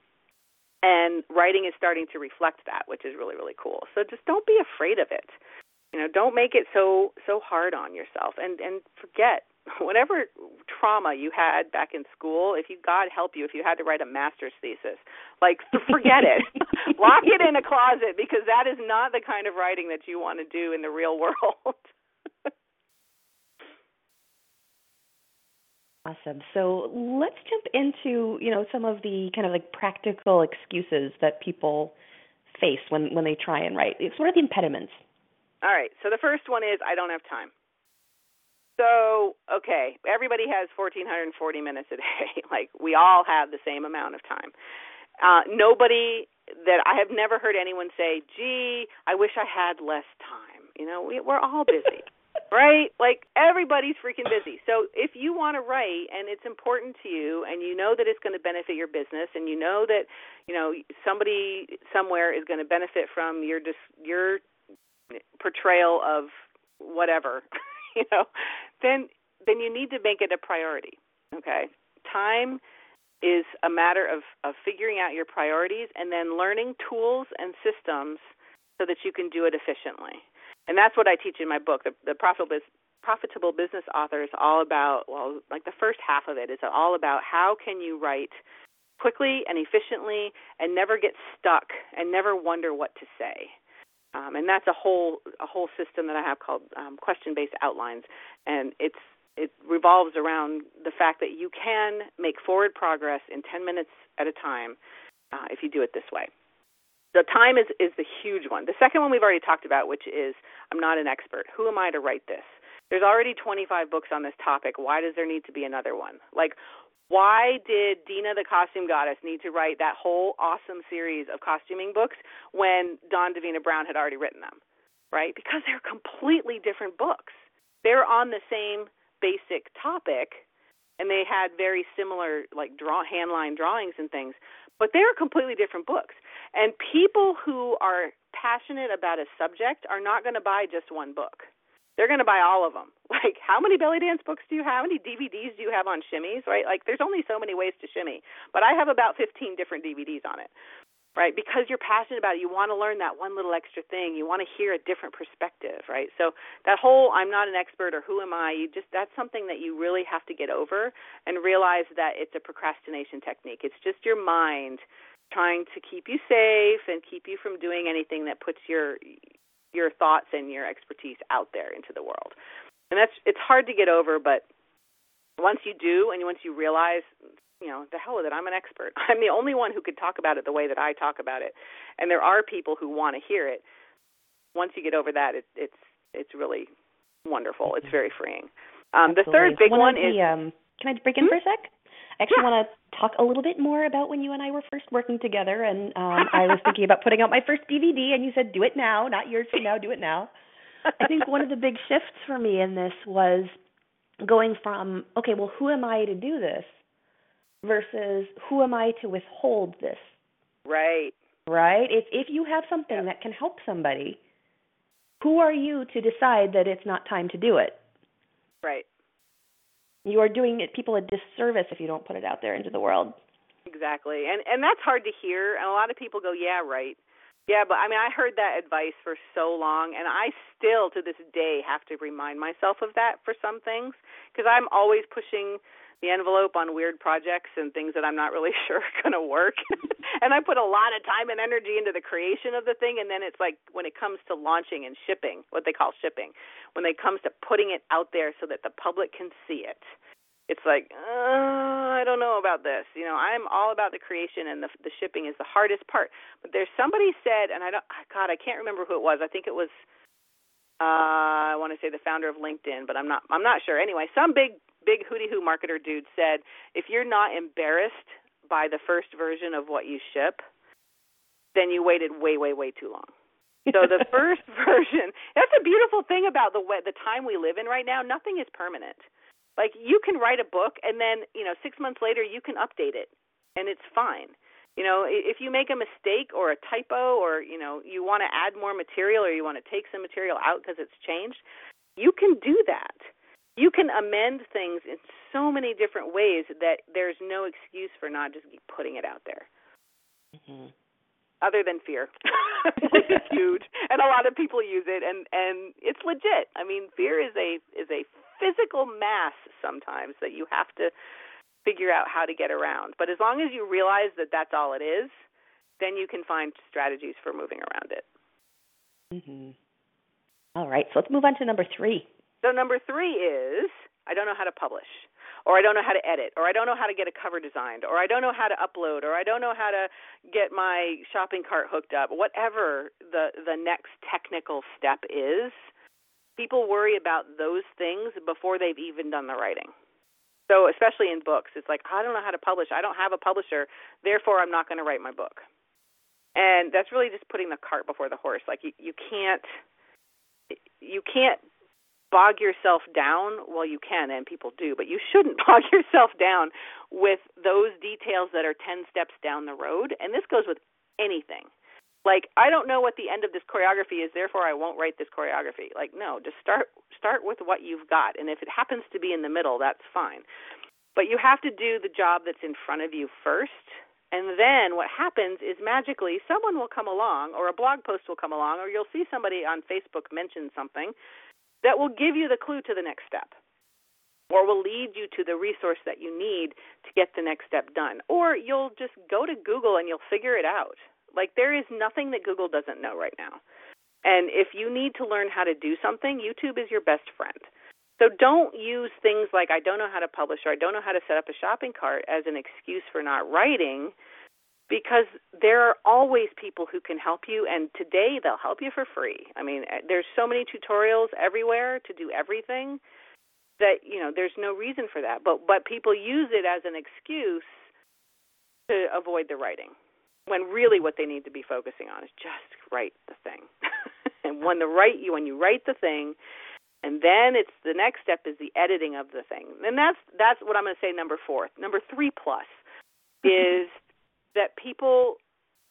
And writing is starting to reflect that, which is really, really cool. So just don't be afraid of it. You know, don't make it so so hard on yourself, and, and forget whatever trauma you had back in school, if you, God help you, if you had to write a master's thesis, like, forget it. Lock it in a closet, because that is not the kind of writing that you want to do in the real world. Awesome. So let's jump into, you know, some of the kind of like practical excuses that people face when, when they try and write. It's what are the impediments? All right. So the first one is, I don't have time. So, okay, everybody has one thousand four hundred forty minutes a day. Like, we all have the same amount of time. Uh, nobody that I have never heard anyone say, gee, I wish I had less time. You know, we, we're all busy, right? Like, everybody's freaking busy. So if you want to write and it's important to you and you know that it's going to benefit your business and you know that, you know, somebody somewhere is going to benefit from your dis- your portrayal of whatever, you know, then then you need to make it a priority, okay? Time is a matter of, of figuring out your priorities and then learning tools and systems so that you can do it efficiently. And that's what I teach in my book. The, the Profitable, Profitable Business Author is all about, well, like the first half of it is all about how can you write quickly and efficiently and never get stuck and never wonder what to say. Um, and that's a whole a whole system that I have called um, question-based outlines, and it's it revolves around the fact that you can make forward progress in ten minutes at a time uh, if you do it this way. The time is, is the huge one. The second one we've already talked about, which is I'm not an expert. Who am I to write this? There's already twenty-five books on this topic. Why does there need to be another one? Like, why did Dina the Costume Goddess need to write that whole awesome series of costuming books when Dawn Davina Brown had already written them, right? Because they're completely different books. They're on the same basic topic, and they had very similar, like, draw handline drawings and things, but they're completely different books. And people who are passionate about a subject are not going to buy just one book. They're going to buy all of them. Like, how many belly dance books do you have? How many D V Ds do you have on shimmies, right? Like, there's only so many ways to shimmy, but I have about fifteen different D V Ds on it, right? Because you're passionate about it. You want to learn that one little extra thing. You want to hear a different perspective, right? So that whole I'm not an expert or who am I, you just that's something that you really have to get over and realize that it's a procrastination technique. It's just your mind trying to keep you safe and keep you from doing anything that puts your your thoughts and your expertise out there into the world. And that's it's hard to get over, but once you do and once you realize, you know, the hell with it, I'm an expert. I'm the only one who could talk about it the way that I talk about it. And there are people who want to hear it. Once you get over that, it, it's it's really wonderful. It's very freeing. Um, the third big one, one the, is... Um, can I break in hmm? for a sec? I actually Yeah. want to talk a little bit more about when you and I were first working together, and um, I was thinking about putting out my first D V D, and you said, do it now, not years from now, do it now. I think one of the big shifts for me in this was going from, okay, well, who am I to do this versus who am I to withhold this? Right. Right? If, if you have something Yep. that can help somebody, who are you to decide that it's not time to do it? Right. You are doing it, people a disservice if you don't put it out there into the world. Exactly. And and that's hard to hear. And a lot of people go, yeah, right. Yeah, but I mean, I heard that advice for so long, and I still, to this day, have to remind myself of that for some things, because I'm always pushing the envelope on weird projects and things that I'm not really sure are going to work. And I put a lot of time and energy into the creation of the thing, and then it's like when it comes to launching and shipping, what they call shipping, when it comes to putting it out there so that the public can see it, it's like, uh, I don't know about this. You know, I'm all about the creation, and the, the shipping is the hardest part. But there's somebody said, and I don't, God, I can't remember who it was. I think it was, uh, I want to say the founder of LinkedIn, but I'm not, I'm not sure. Anyway, some big, big hooty-hoo marketer dude said, if you're not embarrassed by the first version of what you ship, then you waited way, way, way too long. So the first version, that's a beautiful thing about the way, the time we live in right now. Nothing is permanent. Like, you can write a book, and then, you know, six months later, you can update it, and it's fine. You know, if you make a mistake or a typo, or, you know, you want to add more material, or you want to take some material out because it's changed, you can do that. You can amend things in so many different ways that there's no excuse for not just putting it out there. Mm-hmm. Other than fear, which is huge, and a lot of people use it, and, and it's legit. I mean, fear is a is a physical mass sometimes that you have to figure out how to get around. But as long as you realize that that's all it is, then you can find strategies for moving around it. Mm-hmm. All right, so let's move on to number three. So number three is, I don't know how to publish, or I don't know how to edit, or I don't know how to get a cover designed, or I don't know how to upload, or I don't know how to get my shopping cart hooked up. Whatever the, the next technical step is, people worry about those things before they've even done the writing. So especially in books, it's like, I don't know how to publish. I don't have a publisher, therefore I'm not going to write my book. And that's really just putting the cart before the horse. Like you, you can't you can't bog yourself down. Well, you can, and people do, but you shouldn't bog yourself down with those details that are ten steps down the road. And this goes with anything. Like, I don't know what the end of this choreography is, therefore I won't write this choreography. Like, no, just start start with what you've got. And if it happens to be in the middle, that's fine. But you have to do the job that's in front of you first. And then what happens is magically someone will come along, or a blog post will come along, or you'll see somebody on Facebook mention something that will give you the clue to the next step, or will lead you to the resource that you need to get the next step done. Or you'll just go to Google and you'll figure it out. Like, there is nothing that Google doesn't know right now. And if you need to learn how to do something, YouTube is your best friend. So don't use things like, I don't know how to publish, or I don't know how to set up a shopping cart as an excuse for not writing, because there are always people who can help you, and today they'll help you for free. I mean, there's so many tutorials everywhere to do everything that, you know, there's no reason for that. But, but people use it as an excuse to avoid the writing, when really what they need to be focusing on is just write the thing. And when the write you when you write the thing, and then it's the next step is the editing of the thing. And that's that's what I'm going to say number four. Number three plus is that people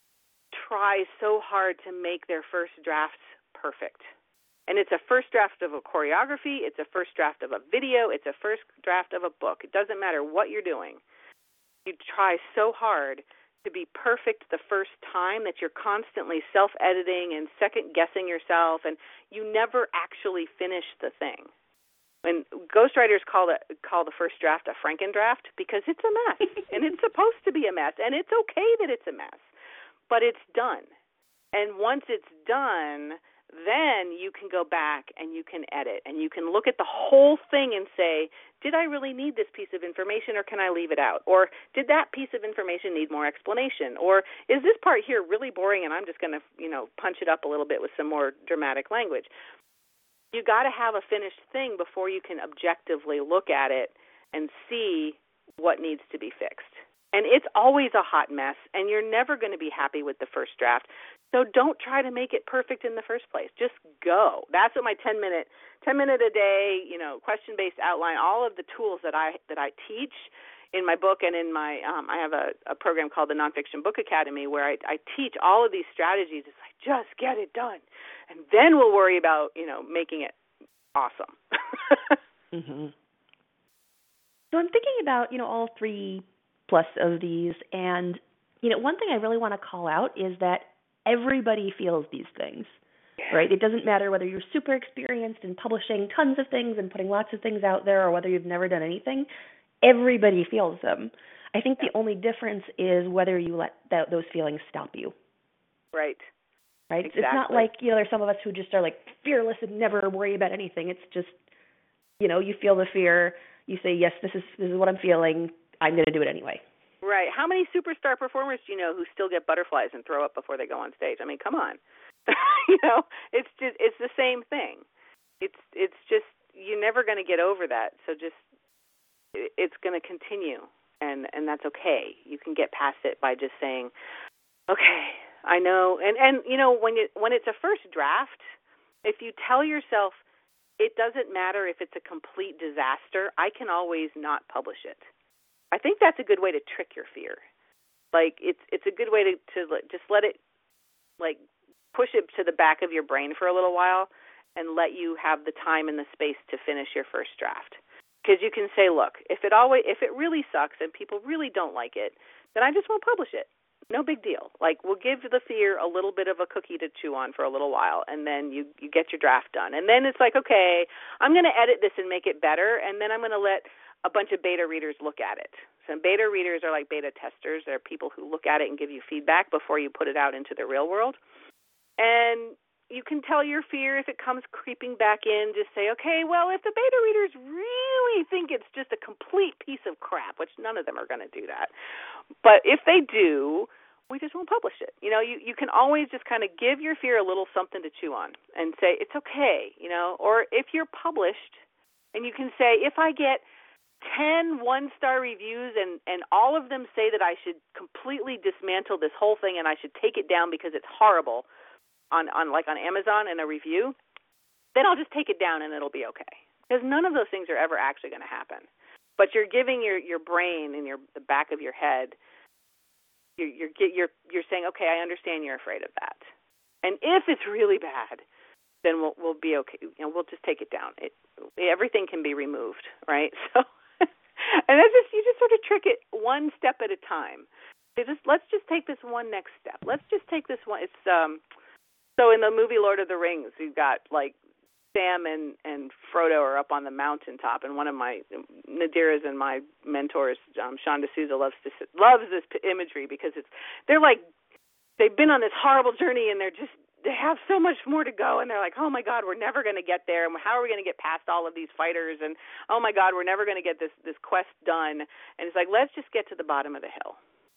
try so hard to make their first drafts perfect. And it's a first draft of a choreography, it's a first draft of a video, it's a first draft of a book. It doesn't matter what you're doing. You try so hard to be perfect the first time that you're constantly self-editing and second-guessing yourself, and you never actually finish the thing. And ghostwriters call it call the first draft a Frankendraft because it's a mess, and it's supposed to be a mess, and it's okay that it's a mess, but it's done. And once it's done, then you can go back and you can edit, and you can look at the whole thing and say, did I really need this piece of information, or can I leave it out? Or did that piece of information need more explanation? Or is this part here really boring and I'm just going to, you know, punch it up a little bit with some more dramatic language? You got to have a finished thing before you can objectively look at it and see what needs to be fixed. And it's always a hot mess, and you're never going to be happy with the first draft. So don't try to make it perfect in the first place. Just go. That's what my ten minute, ten minute a day, you know, question-based outline, all of the tools that I that I teach in my book and in my, um, I have a, a program called the Nonfiction Book Academy where I, I teach all of these strategies. It's like, just get it done. And then we'll worry about, you know, making it awesome. Mm-hmm. So I'm thinking about, you know, all three plus of these, and, you know, one thing I really want to call out is that everybody feels these things, right? It doesn't matter whether you're super experienced in publishing tons of things and putting lots of things out there, or whether you've never done anything. Everybody feels them. I think the only difference is whether you let that, those feelings stop you. Right. Right? Exactly. It's not like, you know, there's some of us who just are like fearless and never worry about anything. It's just, you know, you feel the fear, you say, yes, this is this is what I'm feeling, I'm going to do it anyway. Right. How many superstar performers do you know who still get butterflies and throw up before they go on stage? I mean, come on. You know, it's just it's the same thing. It's it's just you're never going to get over that. So just it's going to continue, and and that's okay. You can get past it by just saying, okay, I know. And and you know, when it when it's a first draft, if you tell yourself it doesn't matter if it's a complete disaster, I can always not publish it. I think that's a good way to trick your fear. Like, it's it's a good way to, to just let it, like, push it to the back of your brain for a little while and let you have the time and the space to finish your first draft. Because you can say, look, if it always if it really sucks and people really don't like it, then I just won't publish it. No big deal. Like, we'll give the fear a little bit of a cookie to chew on for a little while, and then you, you get your draft done. And then it's like, okay, I'm going to edit this and make it better, and then I'm going to let a bunch of beta readers look at it. So beta readers are like beta testers. They're people who look at it and give you feedback before you put it out into the real world. And you can tell your fear if it comes creeping back in. Just say, okay, well, if the beta readers really think it's just a complete piece of crap, which none of them are going to do that, but if they do, we just won't publish it. You know, you, you can always just kind of give your fear a little something to chew on and say, it's okay, you know. Or if you're published and you can say, if I get ten one-star reviews and, and all of them say that I should completely dismantle this whole thing and I should take it down because it's horrible on, on like on Amazon in a review, then I'll just take it down and it'll be okay. Because none of those things are ever actually going to happen. But you're giving your, your brain and your the back of your head, you're, you're you're you're saying, okay, I understand you're afraid of that. And if it's really bad, then we'll we'll be okay. You know, we'll just take it down. It, everything can be removed, right? So, and that's just you just sort of trick it one step at a time. So just let's just take this one next step. Let's just take this one. It's um. So in the movie Lord of the Rings, you've got like Sam and, and Frodo are up on the mountaintop, and one of my Nadira's and my mentors, um, Sean D'Souza, loves this loves this imagery because it's they're like they've been on this horrible journey and they're just they have so much more to go, and they're like, oh my God, we're never going to get there, and how are we going to get past all of these fighters, and oh my God, we're never going to get this this quest done. And it's like, let's just get to the bottom of the hill.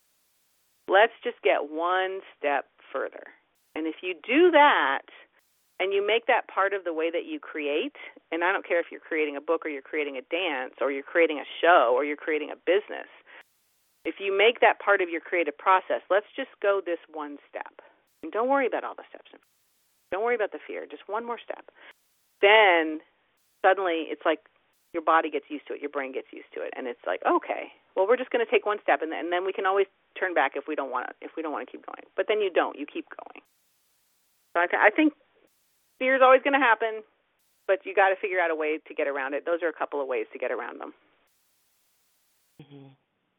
Let's just get one step further. And if you do that, and you make that part of the way that you create, and I don't care if you're creating a book or you're creating a dance or you're creating a show or you're creating a business, if you make that part of your creative process, let's just go this one step. And don't worry about all the steps. Don't worry about the fear. Just one more step. Then suddenly it's like your body gets used to it, your brain gets used to it, and it's like, okay, well, we're just going to take one step, and then, and then we can always turn back if we don't want to, if we don't want to keep going. But then you don't. You keep going. So I, I think fear is always going to happen, but you got to figure out a way to get around it. Those are a couple of ways to get around them. Mm-hmm.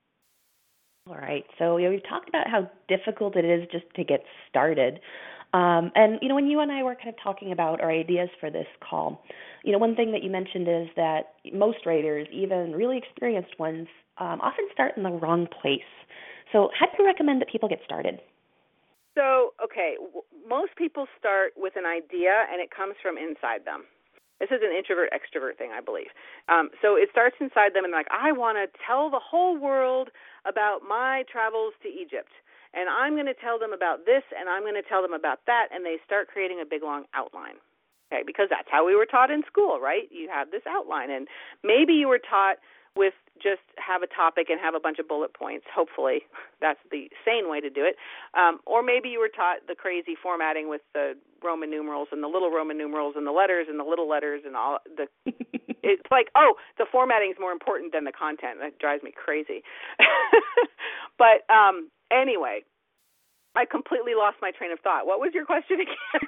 All right. So you know, we've talked about how difficult it is just to get started. Um, and, you know, when you and I were kind of talking about our ideas for this call, you know, one thing that you mentioned is that most writers, even really experienced ones, um, often start in the wrong place. So how do you recommend that people get started? So, okay, w- most people start with an idea, and it comes from inside them. This is an introvert-extrovert thing, I believe. Um, so it starts inside them, and like, I want to tell the whole world about my travels to Egypt, and I'm going to tell them about this, and I'm going to tell them about that, and they start creating a big, long outline, okay, because that's how we were taught in school, right? You have this outline, and maybe you were taught with just have a topic and have a bunch of bullet points. Hopefully, that's the sane way to do it. Um, or maybe you were taught the crazy formatting with the Roman numerals and the little Roman numerals and the letters and the little letters and all the. It's like, oh, the formatting is more important than the content. That drives me crazy. But um, anyway, I completely lost my train of thought. What was your question again?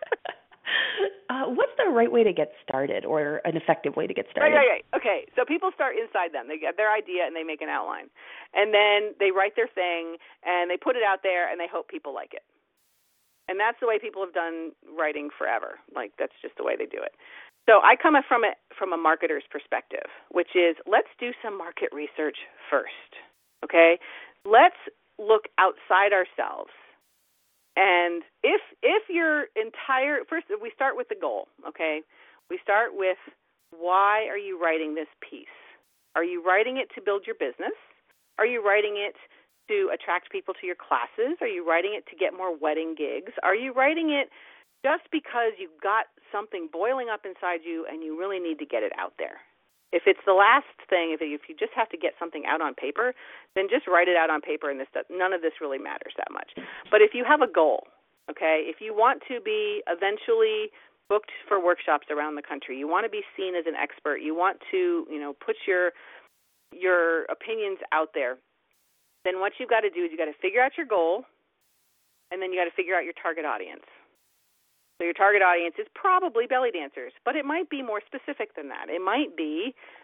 Uh, what's the right way to get started, or an effective way to get started? Right, right, right. Okay, so people start inside them. They get their idea and they make an outline. And then they write their thing and they put it out there and they hope people like it. And that's the way people have done writing forever. Like, that's just the way they do it. So I come from it from a marketer's perspective, which is let's do some market research first, okay? Let's look outside ourselves. And if if your entire, first we start with the goal, okay? We start with why are you writing this piece? Are you writing it to build your business? Are you writing it to attract people to your classes? Are you writing it to get more wedding gigs? Are you writing it just because you've got something boiling up inside you and you really need to get it out there? If it's the last thing, if if you just have to get something out on paper, then just write it out on paper, and this does, none of this really matters that much. But if you have a goal, okay, if you want to be eventually booked for workshops around the country, you want to be seen as an expert, you want to, you know, put your your opinions out there, then what you've got to do is you've got to figure out your goal, and then you got to figure out your target audience. So your target audience is probably belly dancers, but it might be more specific than that. It might be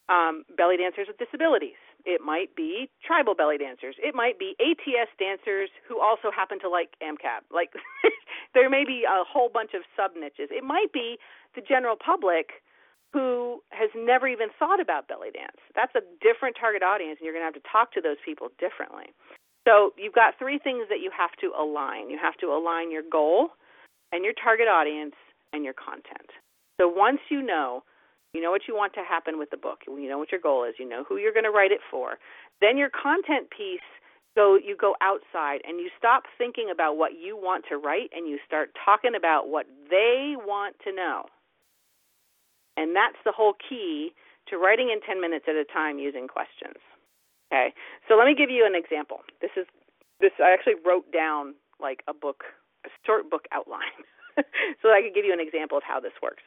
um, belly dancers with disabilities. It might be tribal belly dancers. It might be A T S dancers who also happen to like AMCAB. Like there may be a whole bunch of sub-niches. It might be the general public who has never even thought about belly dance. That's a different target audience, and you're going to have to talk to those people differently. So you've got three things that you have to align. You have to align your goal and your target audience and your content. So once you know, you know what you want to happen with the book, you know what your goal is, you know who you're going to write it for, then your content piece, so you go outside and you stop thinking about what you want to write and you start talking about what they want to know. And that's the whole key to writing in ten minutes at a time using questions. Okay, so let me give you an example. This is this. I actually wrote down like a book, a short book outline, so that I could give you an example of how this works.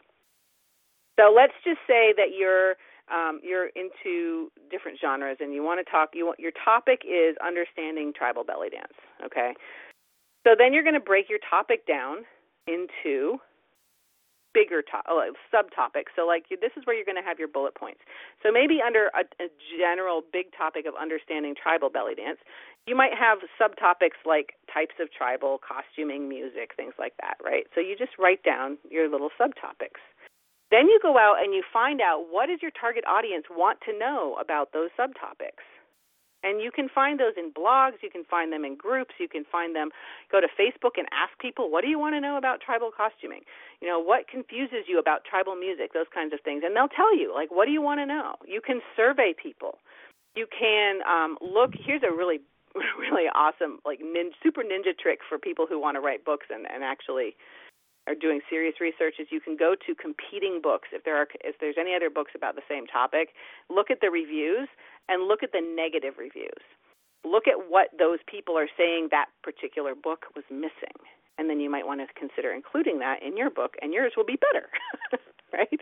So let's just say that you're um, you're into different genres and you want to talk. You want, your topic is understanding tribal belly dance. Okay, so then you're going to break your topic down into bigger to- uh, subtopics. So like this is where you're going to have your bullet points. So maybe under a, a general big topic of understanding tribal belly dance, you might have subtopics like types of tribal, costuming, music, things like that, right? So you just write down your little subtopics. Then you go out and you find out what does your target audience want to know about those subtopics. And you can find those in blogs, you can find them in groups, you can find them, go to Facebook and ask people, what do you want to know about tribal costuming? You know, what confuses you about tribal music, those kinds of things. And they'll tell you, like, what do you want to know? You can survey people. You can um, look, here's a really, really awesome, like, nin, super ninja trick for people who want to write books and, and actually are doing serious research is you can go to competing books. If there are, if there's any other books about the same topic, look at the reviews and look at the negative reviews. Look at what those people are saying that particular book was missing, and then you might want to consider including that in your book, and yours will be better, right?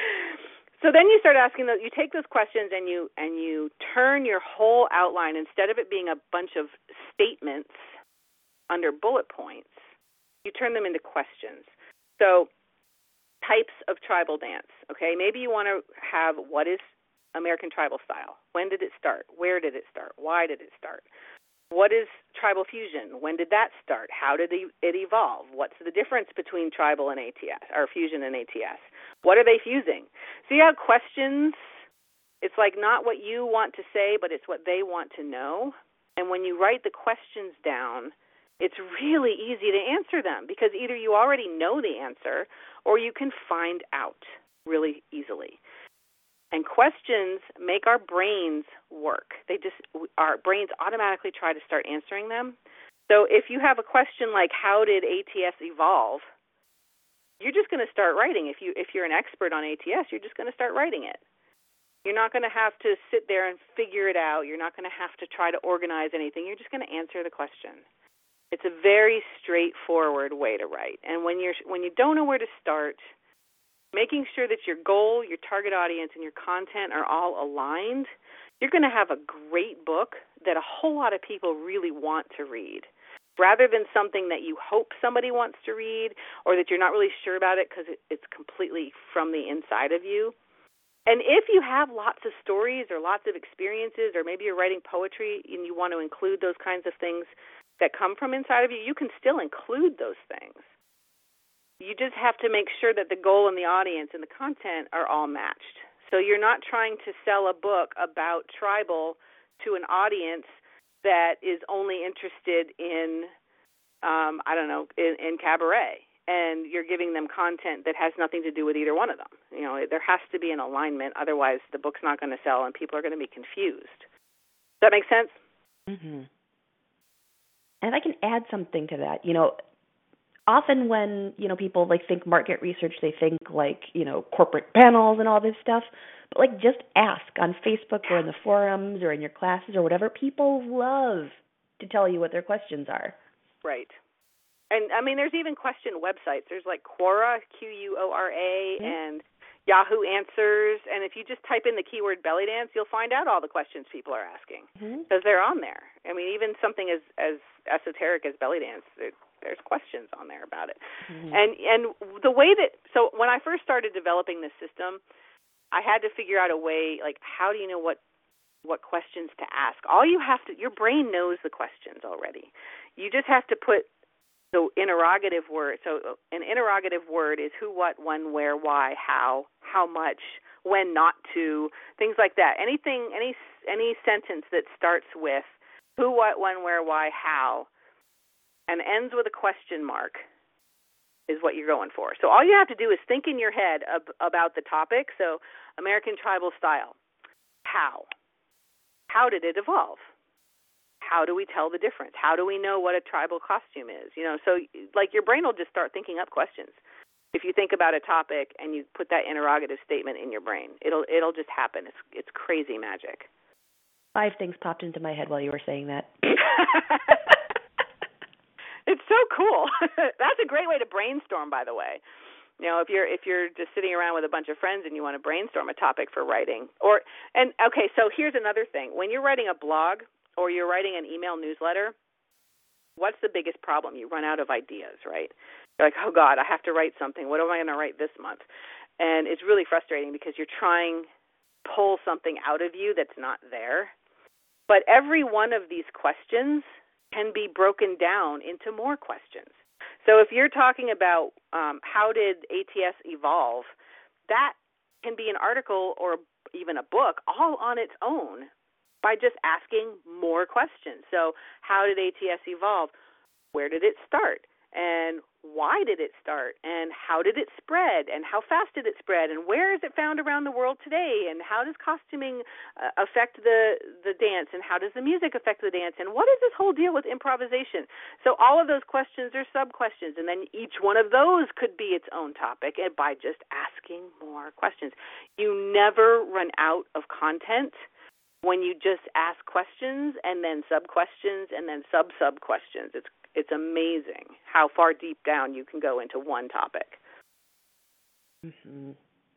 So then you start asking those. You take those questions and you and you turn your whole outline, instead of it being a bunch of statements under bullet points, you turn them into questions. So types of tribal dance, okay? Maybe you want to have what is American tribal style? When did it start? Where did it start? Why did it start? What is tribal fusion? When did that start? How did it evolve? What's the difference between tribal and A T S, or fusion and A T S? What are they fusing? So you have questions. It's like not what you want to say, but it's what they want to know. And when you write the questions down, it's really easy to answer them because either you already know the answer or you can find out really easily. And questions make our brains work. They just, our brains automatically try to start answering them. So if you have a question like, how did A T S evolve? You're just going to start writing. If you, if you're an expert on A T S, you're just going to start writing it. You're not going to have to sit there and figure it out. You're not going to have to try to organize anything. You're just going to answer the question. It's a very straightforward way to write. And when you're when you don't know where to start, making sure that your goal, your target audience, and your content are all aligned, you're going to have a great book that a whole lot of people really want to read, rather than something that you hope somebody wants to read or that you're not really sure about it because it, it's completely from the inside of you. And if you have lots of stories or lots of experiences, or maybe you're writing poetry and you want to include those kinds of things that come from inside of you, you can still include those things. You just have to make sure that the goal and the audience and the content are all matched. So you're not trying to sell a book about tribal to an audience that is only interested in, um, I don't know, in, in cabaret, and you're giving them content that has nothing to do with either one of them. You know, there has to be an alignment, otherwise the book's not going to sell and people are going to be confused. Does that make sense? Mm-hmm. And if I can add something to that, you know, often when, you know, people like think market research, they think like, you know, corporate panels and all this stuff. But like just ask on Facebook or in the forums or in your classes or whatever. People love to tell you what their questions are. Right. And I mean, there's even question websites. There's like Quora, Q U O R A, mm-hmm. and Yahoo Answers. And if you just type in the keyword belly dance, you'll find out all the questions people are asking because mm-hmm. they're on there. I mean, even something as, as esoteric as belly dance, there, there's questions on there about it. Mm-hmm. And and the way that, so when I first started developing this system, I had to figure out a way, like, how do you know what what questions to ask? All you have to, your brain knows the questions already. You just have to put the interrogative word. So an interrogative word is who, what, when, where, why, how, how much, when not to, things like that. Anything, any any sentence that starts with who, what, when, where, why, how, and ends with a question mark is what you're going for. So all you have to do is think in your head ab- about the topic. So American tribal style, how? How did it evolve? How do we tell the difference? How do we know what a tribal costume is? You know, so like your brain will just start thinking up questions. If you think about a topic and you put that interrogative statement in your brain, it'll it'll just happen. It's it's crazy magic. Five things popped into my head while you were saying that. It's so cool. That's a great way to brainstorm, by the way. You know, if you're if you're just sitting around with a bunch of friends and you want to brainstorm a topic for writing, or and okay, so here's another thing: when you're writing a blog or you're writing an email newsletter, what's the biggest problem? You run out of ideas, right? You're like, oh God, I have to write something. What am I going to write this month? And it's really frustrating because you're trying to pull something out of you that's not there. But every one of these questions can be broken down into more questions. So if you're talking about um, how did A T S evolve, that can be an article or even a book all on its own by just asking more questions. So how did A T S evolve? Where did it start? And why did it start? And how did it spread? And how fast did it spread? And where is it found around the world today? And how does costuming uh, affect the, the dance? And how does the music affect the dance? And what is this whole deal with improvisation? So all of those questions are sub-questions, and then each one of those could be its own topic and by just asking more questions. You never run out of content when you just ask questions and then sub-questions and then sub-sub-questions. It's It's amazing how far deep down you can go into one topic. Mm-hmm.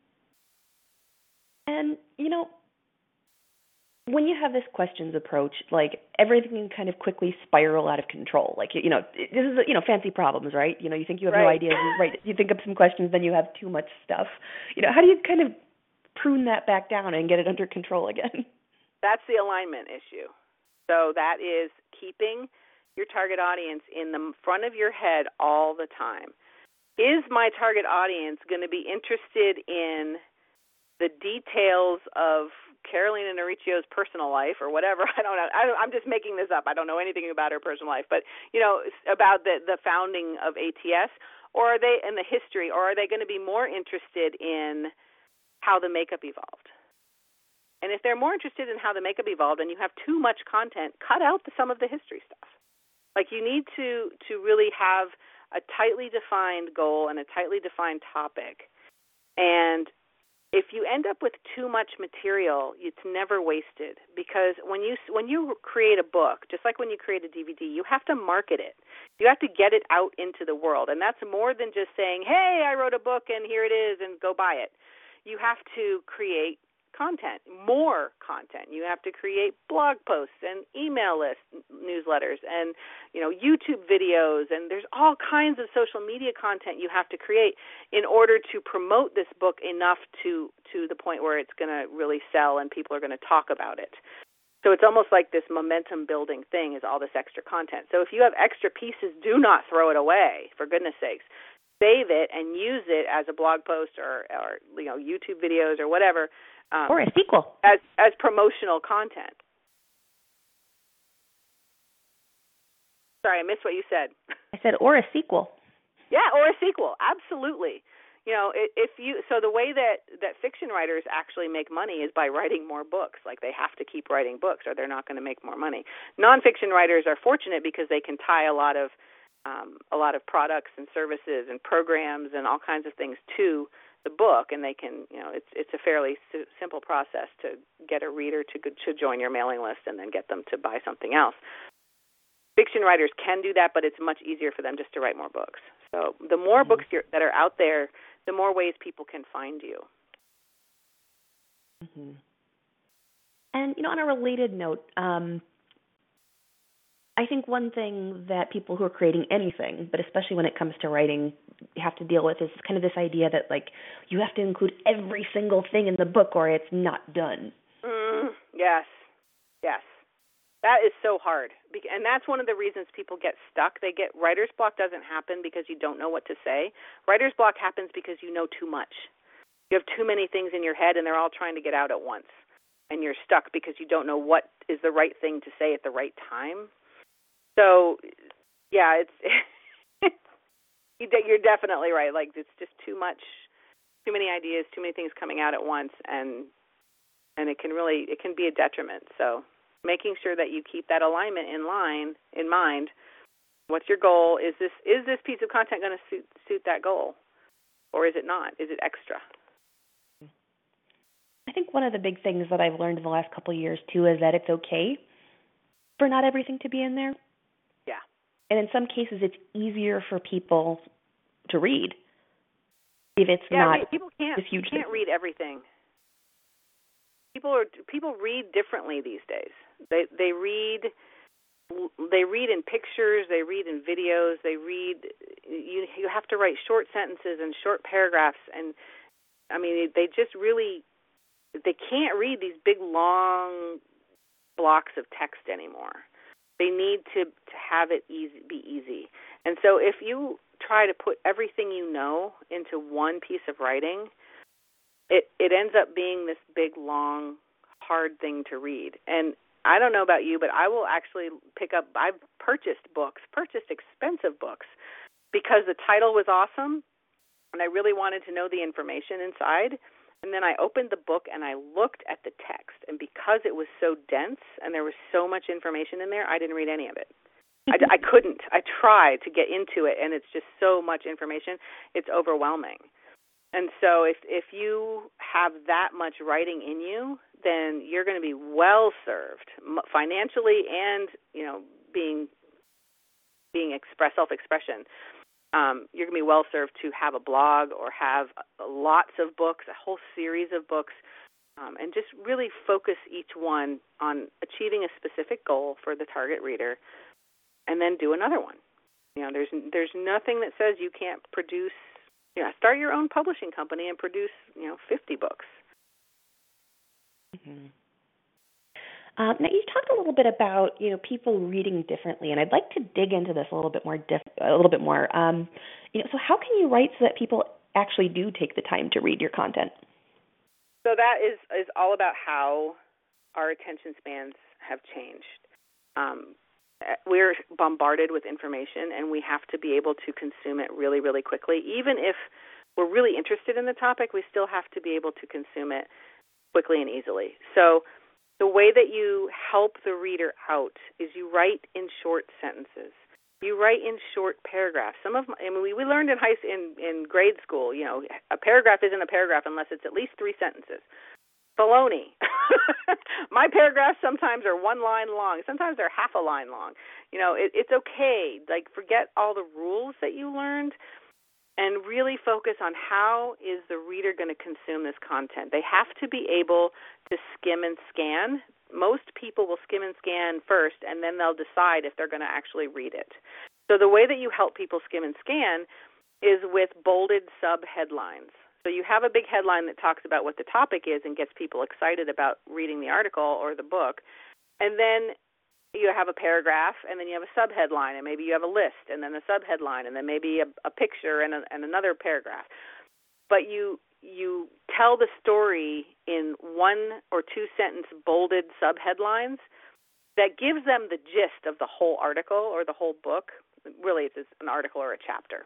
And, you know, when you have this questions approach, like, everything can kind of quickly spiral out of control. Like, you know, this is, you know, fancy problems, right? You know, you think you have right. no ideas, right? You think up some questions, then you have too much stuff. You know, how do you kind of prune that back down and get it under control again? That's the alignment issue. So that is keeping your target audience in the front of your head all the time. Is my target audience going to be interested in the details of Carolina Noricchio's personal life or whatever? I don't know. I don't, I'm just making this up. I don't know anything about her personal life, but, you know, about the, the founding of A T S, or are they in the history, or are they going to be more interested in how the makeup evolved? And if they're more interested in how the makeup evolved and you have too much content, cut out the, some of the history stuff. Like, you need to, to really have a tightly defined goal and a tightly defined topic. And if you end up with too much material, it's never wasted, because when you when you create a book, just like when you create a D V D, you have to market it. You have to get it out into the world. And that's more than just saying, hey, I wrote a book and here it is and go buy it. You have to create content, more content. You have to create blog posts and email lists, newsletters, and, you know, YouTube videos, and there's all kinds of social media content you have to create in order to promote this book enough to to the point where it's going to really sell and people are going to talk about it. So it's almost like this momentum building thing is all this extra content. So if you have extra pieces, do not throw it away, for goodness sakes. Save it and use it as a blog post or, or you know, YouTube videos or whatever. Um, or a sequel. As as promotional content. Sorry, I missed what you said. I said, or a sequel. Yeah, or a sequel, absolutely. You know, if you so the way that, that fiction writers actually make money is by writing more books. Like, they have to keep writing books or they're not going to make more money. Nonfiction writers are fortunate because they can tie a lot of um, a lot of products and services and programs and all kinds of things to the book, and they can, you know, it's it's a fairly si- simple process to get a reader to to join your mailing list and then get them to buy something else. Fiction writers can do that, but it's much easier for them just to write more books. So the more mm-hmm. books you're, that are out there, the more ways people can find you. Mm-hmm. And, you know, on a related note, um, I I think one thing that people who are creating anything, but especially when it comes to writing, have to deal with is kind of this idea that, like, you have to include every single thing in the book or it's not done. Mm, yes, yes. That is so hard. And that's one of the reasons people get stuck. They get writer's block doesn't happen because you don't know what to say. Writer's block happens because you know too much. You have too many things in your head, and they're all trying to get out at once. And you're stuck because you don't know what is the right thing to say at the right time. So, yeah, it's you're definitely right. Like, it's just too much, too many ideas, too many things coming out at once, and and it can really, it can be a detriment. So making sure that you keep that alignment in line, in mind. What's your goal? Is this is this piece of content going to suit suit that goal, or is it not? Is it extra? I think one of the big things that I've learned in the last couple of years, too, is that it's okay for not everything to be in there. Yeah. And in some cases, it's easier for people to read if it's yeah, not I mean, people can't, this huge can't thing. read everything. People are people read differently these days. They they read they read in pictures, they read in videos, they read. You you have to write short sentences and short paragraphs, and I mean they just really. They can't read these big, long blocks of text anymore. They need to, to have it easy, be easy. And so if you try to put everything you know into one piece of writing, it, it ends up being this big, long, hard thing to read. And I don't know about you, but I will actually pick up, I've purchased books, purchased expensive books, because the title was awesome, and I really wanted to know the information inside. And then I opened the book and I looked at the text, and because it was so dense and there was so much information in there, I didn't read any of it. I, I couldn't. I tried to get into it, and it's just so much information. It's overwhelming. And so if if you have that much writing in you, then you're going to be well served financially and, you know, being being express self-expression. Um, you're going to be well served to have a blog or have lots of books, a whole series of books, um, and just really focus each one on achieving a specific goal for the target reader, and then do another one. You know, there's there's nothing that says you can't produce. You know, start your own publishing company and produce, you know, fifty books. Mm-hmm. Um, now, you talked a little bit about, you know, people reading differently, and I'd like to dig into this a little bit more. Diff- a little bit more. Um, you know, so how can you write so that people actually do take the time to read your content? So that is is all about how our attention spans have changed. Um, we're bombarded with information, and we have to be able to consume it really, really quickly. Even if we're really interested in the topic, we still have to be able to consume it quickly and easily. So the way that you help the reader out is you write in short sentences. You write in short paragraphs. Some of my, I mean, we, we learned in high in in grade school, you know, a paragraph isn't a paragraph unless it's at least three sentences. Baloney. My paragraphs sometimes are one line long. Sometimes they're half a line long. You know, it, it's okay. Like, forget all the rules that you learned and really focus on how is the reader going to consume this content. They have to be able to skim and scan. Most people will skim and scan first, and then they'll decide if they're going to actually read it. So the way that you help people skim and scan is with bolded sub-headlines. So you have a big headline that talks about what the topic is and gets people excited about reading the article or the book. And then you have a paragraph, and then you have a subheadline, and maybe you have a list, and then a subheadline, and then maybe a, a picture and, a, and another paragraph. But you you tell the story in one or two sentence bolded subheadlines that gives them the gist of the whole article or the whole book. Really, it's an article or a chapter.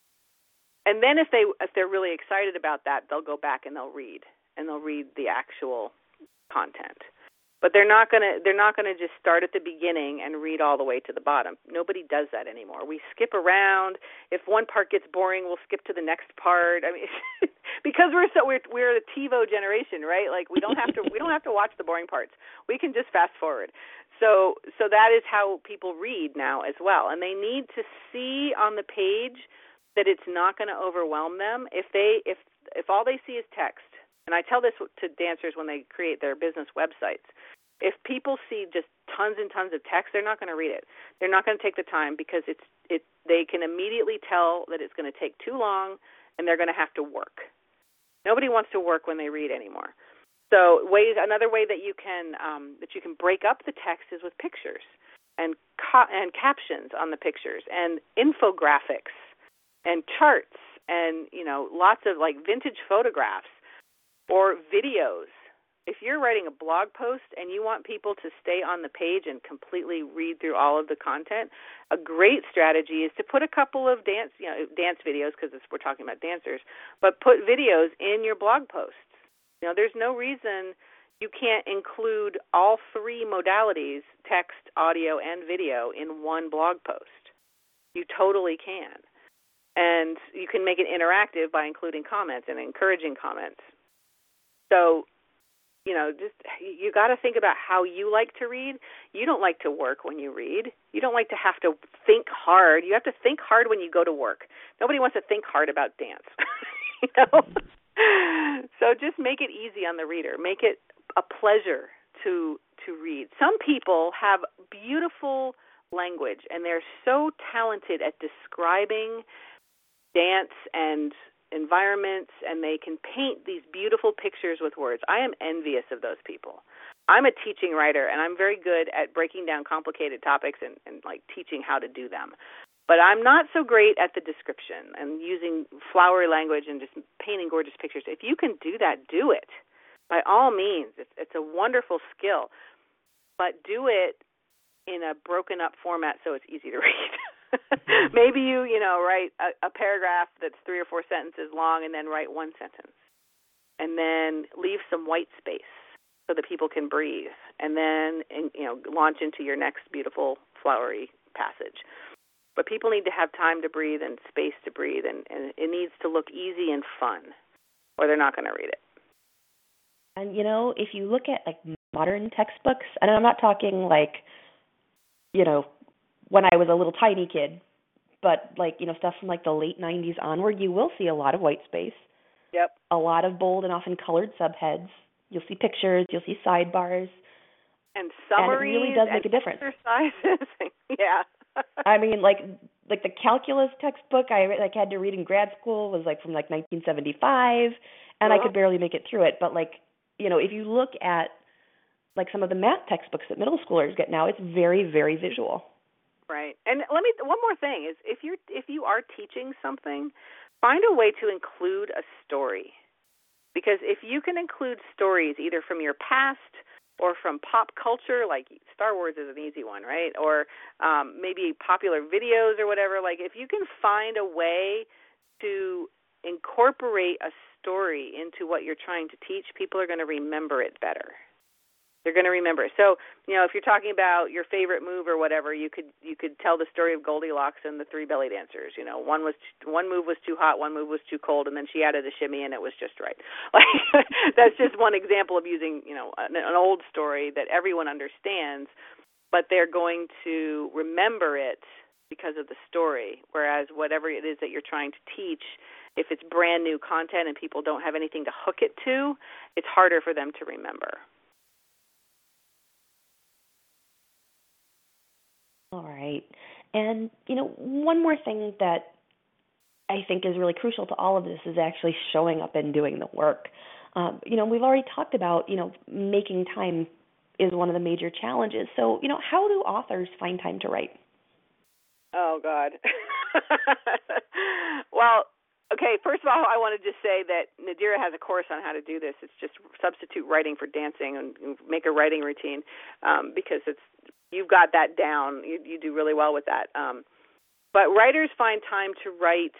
And then if they if they're really excited about that, they'll go back and they'll read and they'll read the actual content. But they're not gonna they're not gonna just start at the beginning and read all the way to the bottom. Nobody does that anymore. We skip around. If one part gets boring, we'll skip to the next part. I mean, because we're so we're we're the TiVo generation, right? Like we don't have to we don't have to watch the boring parts. We can just fast forward. So so that is how people read now as well, and they need to see on the page that it's not going to overwhelm them. If they if if all they see is text, and I tell this to dancers when they create their business websites, If people see just tons and tons of text, they're not going to read it. They're not going to take the time because it's it. They can immediately tell that it's going to take too long, and they're going to have to work. Nobody wants to work when they read anymore. So ways another way that you can um, that you can break up the text is with pictures and co- and captions on the pictures and infographics and charts and you know lots of like vintage photographs or videos. If you're writing a blog post and you want people to stay on the page and completely read through all of the content, a great strategy is to put a couple of dance, you know, dance videos because we're talking about dancers, but put videos in your blog posts. You know, there's no reason you can't include all three modalities, text, audio, and video, in one blog post. You totally can. And you can make it interactive by including comments and encouraging comments. So, you know, just you got to think about how you like to read. You don't like to work when you read. You don't like to have to think hard. You have to think hard when you go to work. Nobody wants to think hard about dance, you know. So just make it easy on the reader. Make it a pleasure to to read. Some people have beautiful language, and they're so talented at describing dance and environments, and they can paint these beautiful pictures with words. I am envious of those people. I'm a teaching writer, and I'm very good at breaking down complicated topics and, and like teaching how to do them. But I'm not so great at the description and using flowery language and just painting gorgeous pictures. If you can do that, do it. By all means, it's, it's a wonderful skill. But do it in a broken up format so it's easy to read. Maybe you, you know, write a, a paragraph that's three or four sentences long and then write one sentence. And then leave some white space so that people can breathe. And then, you know, launch into your next beautiful flowery passage. But people need to have time to breathe and space to breathe, and, and it needs to look easy and fun, or they're not going to read it. And, you know, if you look at, like, modern textbooks, and I'm not talking, like, you know, when I was a little tiny kid, but, like, you know, stuff from, like, the late nineties onward, you will see a lot of white space. Yep. A lot of bold and often colored subheads. You'll see pictures. You'll see sidebars. And summaries. And it really does make a difference. Exercises. Yeah. I mean, like, like the calculus textbook I like had to read in grad school was, like, from, like, nineteen seventy-five, and oh. I could barely make it through it. But, like, you know, if you look at, like, some of the math textbooks that middle schoolers get now, it's very, very visual. Right. And let me one more thing is if you're if you are teaching something, find a way to include a story. Because if you can include stories either from your past or from pop culture, like Star Wars is an easy one, right? Or um, maybe popular videos or whatever, like if you can find a way to incorporate a story into what you're trying to teach, people are going to remember it better. They're going to remember. So, you know, if you're talking about your favorite move or whatever, you could you could tell the story of Goldilocks and the three belly dancers. You know, one was one move was too hot, one move was too cold, and then she added a shimmy and it was just right. Like that's just one example of using, you know, an, an old story that everyone understands, but they're going to remember it because of the story. Whereas whatever it is that you're trying to teach, if it's brand new content and people don't have anything to hook it to, it's harder for them to remember. All right. And, you know, one more thing that I think is really crucial to all of this is actually showing up and doing the work. Um, you know, we've already talked about, you know, making time is one of the major challenges. So, you know, how do authors find time to write? Oh, God. Well, okay, first of all, I want to just say that Nadira has a course on how to do this. It's just substitute writing for dancing and make a writing routine um, because it's you've got that down. You, you do really well with that. Um, but writers find time to write,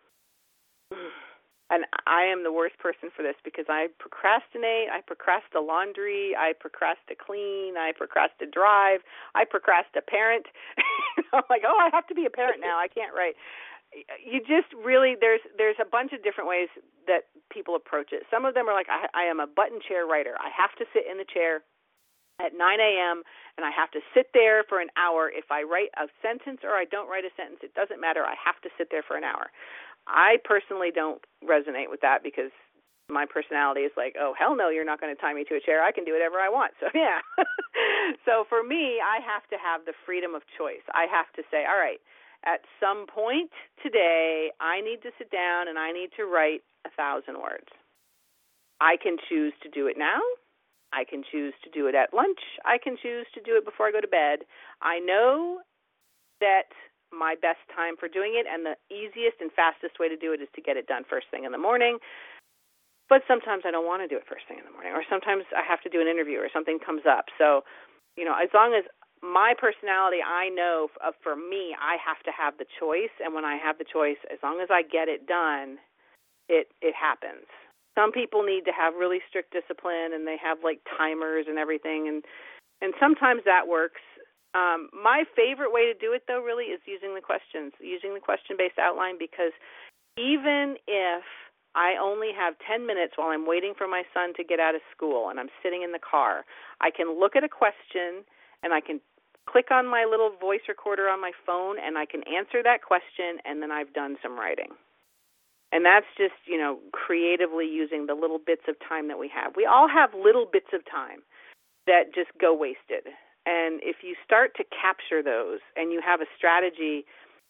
and I am the worst person for this because I procrastinate, I procrastinate laundry, I procrastinate clean, I procrastinate drive, I procrastinate parent. I'm like, oh, I have to be a parent now. I can't write. You just really, there's there's a bunch of different ways that people approach it. Some of them are like, I, I am a button chair writer. I have to sit in the chair at nine a.m., and I have to sit there for an hour. If I write a sentence or I don't write a sentence, it doesn't matter. I have to sit there for an hour. I personally don't resonate with that because my personality is like, oh, hell no, you're not going to tie me to a chair. I can do whatever I want. So, yeah. So for me, I have to have the freedom of choice. I have to say, all right, at some point today, I need to sit down and I need to write a thousand words. I can choose to do it now. I can choose to do it at lunch. I can choose to do it before I go to bed. I know that my best time for doing it and the easiest and fastest way to do it is to get it done first thing in the morning. But sometimes I don't want to do it first thing in the morning, or sometimes I have to do an interview or something comes up. So, you know, as long as my personality, I know f- for me, I have to have the choice. And when I have the choice, as long as I get it done, it, it happens. Some people need to have really strict discipline and they have like timers and everything. And, and sometimes that works. Um, my favorite way to do it, though, really is using the questions, using the question-based outline, because even if I only have ten minutes while I'm waiting for my son to get out of school and I'm sitting in the car, I can look at a question and I can click on my little voice recorder on my phone and I can answer that question, and then I've done some writing. And that's just, you know, creatively using the little bits of time that we have. We all have little bits of time that just go wasted. And if you start to capture those and you have a strategy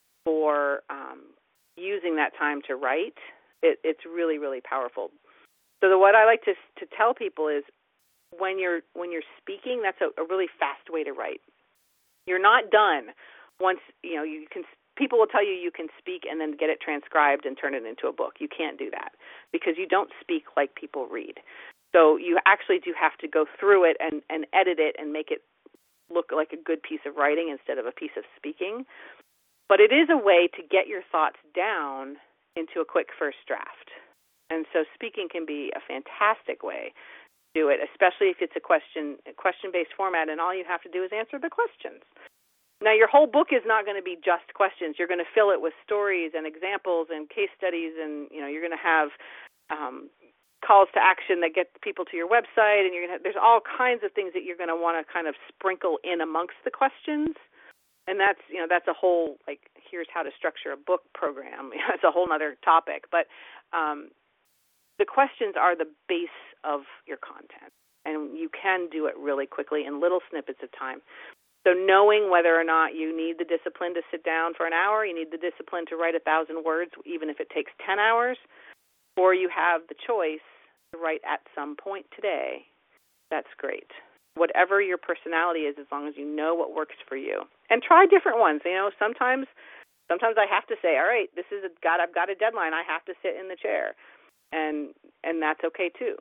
for um, using that time to write, it, it's really, really powerful. So the, what I like to to tell people is when you're when you're speaking, that's a, a really fast way to write. You're not done once, you know, you can. People will tell you you can speak and then get it transcribed and turn it into a book. You can't do that because you don't speak like people read. So you actually do have to go through it and, and edit it and make it look like a good piece of writing instead of a piece of speaking. But it is a way to get your thoughts down into a quick first draft. And so speaking can be a fantastic way to do it, especially if it's a question, a question-based format and all you have to do is answer the questions. Now, your whole book is not going to be just questions. You're going to fill it with stories and examples and case studies, and you know you're going to have um, calls to action that get people to your website, and you're going to have, there's all kinds of things that you're going to want to kind of sprinkle in amongst the questions. And that's you know that's a whole like here's how to structure a book program. That's a whole other topic. But um, the questions are the base of your content, and you can do it really quickly in little snippets of time. So knowing whether or not you need the discipline to sit down for an hour, you need the discipline to write a thousand words, even if it takes ten hours, or you have the choice to write at some point today, that's great. Whatever your personality is, as long as you know what works for you. And try different ones. You know, sometimes sometimes I have to say, all right, this is a, God, I've got a deadline. I have to sit in the chair. And and that's okay too.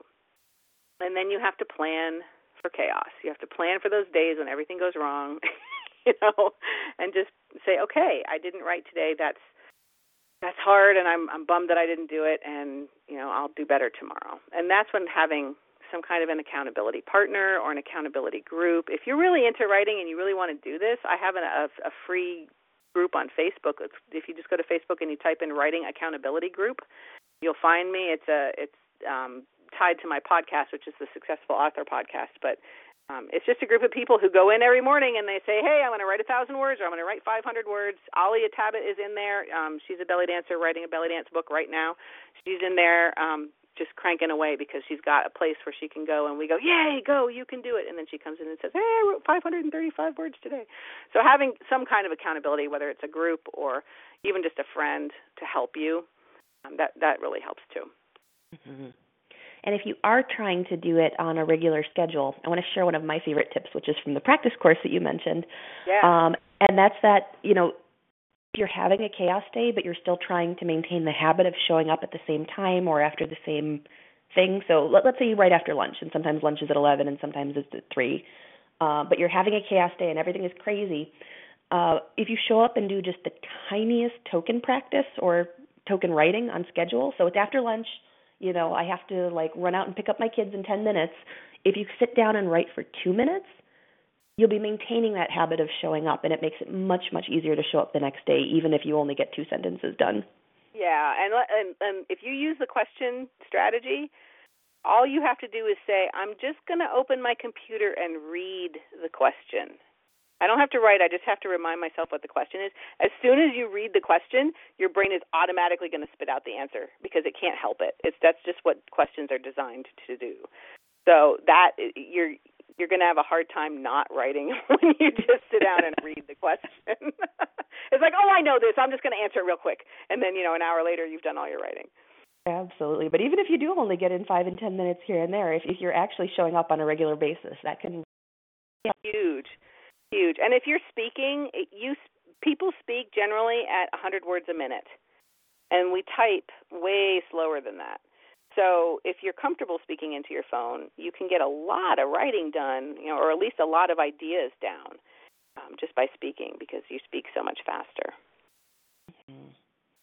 And then you have to plan for chaos. You have to plan for those days when everything goes wrong, you know, and just say, okay, I didn't write today. That's that's hard, and I'm I'm bummed that I didn't do it, and you know, I'll do better tomorrow. And that's when having some kind of an accountability partner or an accountability group. If you're really into writing and you really want to do this, I have an, a, a free group on Facebook. It's, if you just go to Facebook and you type in "Writing Accountability Group," you'll find me. It's a it's um, tied to my podcast, which is the Successful Author Podcast. But um, it's just a group of people who go in every morning and they say, hey, I'm going to write a thousand words, or I'm going to write five hundred words. Alia Tabit is in there. Um, she's a belly dancer writing a belly dance book right now. She's in there um, just cranking away because she's got a place where she can go, and we go, yay, go, you can do it. And then she comes in and says, hey, I wrote five hundred thirty-five words today. So having some kind of accountability, whether it's a group or even just a friend to help you, um, that, that really helps too. Mm-hmm. And if you are trying to do it on a regular schedule, I want to share one of my favorite tips, which is from the practice course that you mentioned. Yeah. Um, and that's that, you know, if you're having a chaos day, but you're still trying to maintain the habit of showing up at the same time or after the same thing. So let, let's say you write after lunch, and sometimes lunch is at eleven and sometimes it's at three. Uh, but you're having a chaos day and everything is crazy. Uh, if you show up and do just the tiniest token practice or token writing on schedule, so it's after lunch, you know, I have to like run out and pick up my kids in ten minutes. If you sit down and write for two minutes, you'll be maintaining that habit of showing up, and it makes it much, much easier to show up the next day, even if you only get two sentences done. Yeah, and, and, and if you use the question strategy, all you have to do is say, I'm just going to open my computer and read the question. I don't have to write. I just have to remind myself what the question is. As soon as you read the question, your brain is automatically going to spit out the answer because it can't help it. It's that's just what questions are designed to do. So that you're you're going to have a hard time not writing when you just sit down and read the question. It's like, oh, I know this. I'm just going to answer it real quick. And then, you know, an hour later, you've done all your writing. Absolutely. But even if you do only get in five and ten minutes here and there, if, if you're actually showing up on a regular basis, that can be huge, huge. And if you're speaking, you people speak generally at one hundred words a minute, and we type way slower than that. So if you're comfortable speaking into your phone, you can get a lot of writing done, you know, or at least a lot of ideas down um, just by speaking, because you speak so much faster. Mm-hmm.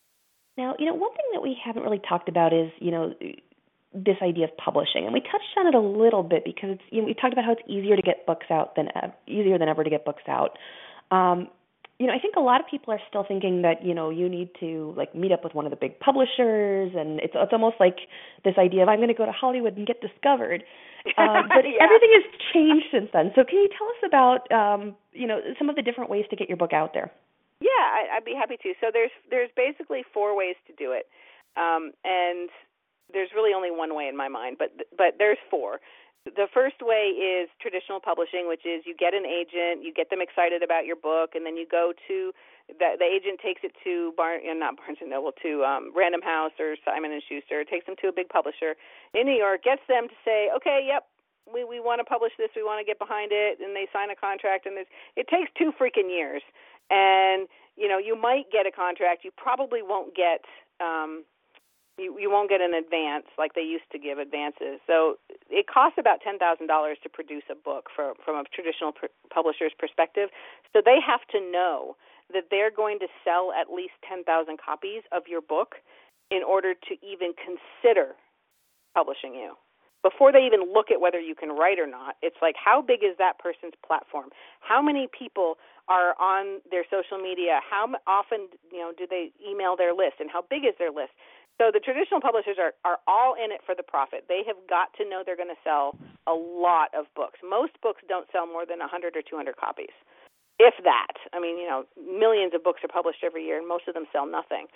Now, you know, one thing that we haven't really talked about is, you know, this idea of publishing, and we touched on it a little bit because it's, you know, we talked about how it's easier to get books out than easier than ever to get books out. Um, you know, I think a lot of people are still thinking that, you know, you need to like meet up with one of the big publishers, and it's it's almost like this idea of I'm going to go to Hollywood and get discovered. Um, but yeah. everything has changed since then. So can you tell us about, um, you know, some of the different ways to get your book out there? Yeah, I, I'd be happy to. So there's there's basically four ways to do it, um, and there's really only one way in my mind, but but there's four. The first way is traditional publishing, which is you get an agent, you get them excited about your book, and then you go to the, the agent takes it to Bar, you know, not Barnes and Noble, to um, Random House or Simon and Schuster, takes them to a big publisher in New York, gets them to say, okay, yep, we we want to publish this, we want to get behind it, and they sign a contract, and there's, it takes two freaking years. And, you know, you might get a contract. You probably won't get um, you, you won't get an advance like they used to give advances. So it costs about ten thousand dollars to produce a book for, from a traditional pr- publisher's perspective. So they have to know that they're going to sell at least ten thousand copies of your book in order to even consider publishing you. Before they even look at whether you can write or not, it's like, how big is that person's platform? How many people are on their social media? How often, you know, do they email their list, and how big is their list? So the traditional publishers are, are all in it for the profit. They have got to know they're going to sell a lot of books. Most books don't sell more than one hundred or two hundred copies, if that. I mean, you know, millions of books are published every year, and most of them sell nothing.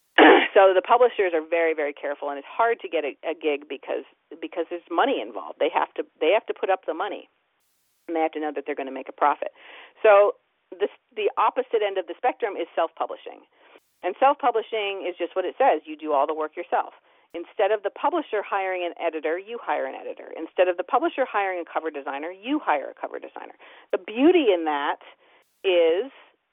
So the publishers are very, very careful, and it's hard to get a, a gig because because there's money involved. They have to they have to put up the money, and they have to know that they're going to make a profit. So this, the opposite end of the spectrum is self-publishing, and self-publishing is just what it says. You do all the work yourself. Instead of the publisher hiring an editor, you hire an editor. Instead of the publisher hiring a cover designer, you hire a cover designer. The beauty in that is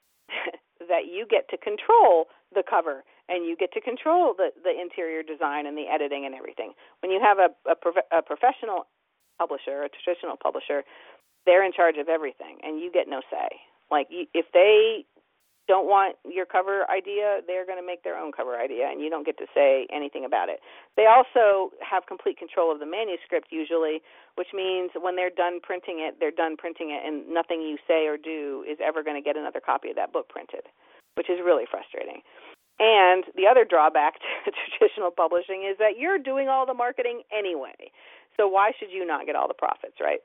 that you get to control the cover, and you get to control the, the interior design and the editing and everything. When you have a, a, prof- a professional publisher, a traditional publisher, they're in charge of everything, and you get no say. Like, you, if they don't want your cover idea, they're going to make their own cover idea, and you don't get to say anything about it. They also have complete control of the manuscript usually, which means when they're done printing it, they're done printing it, and nothing you say or do is ever going to get another copy of that book printed, which is really frustrating. And the other drawback to traditional publishing is that you're doing all the marketing anyway. So why should you not get all the profits, right?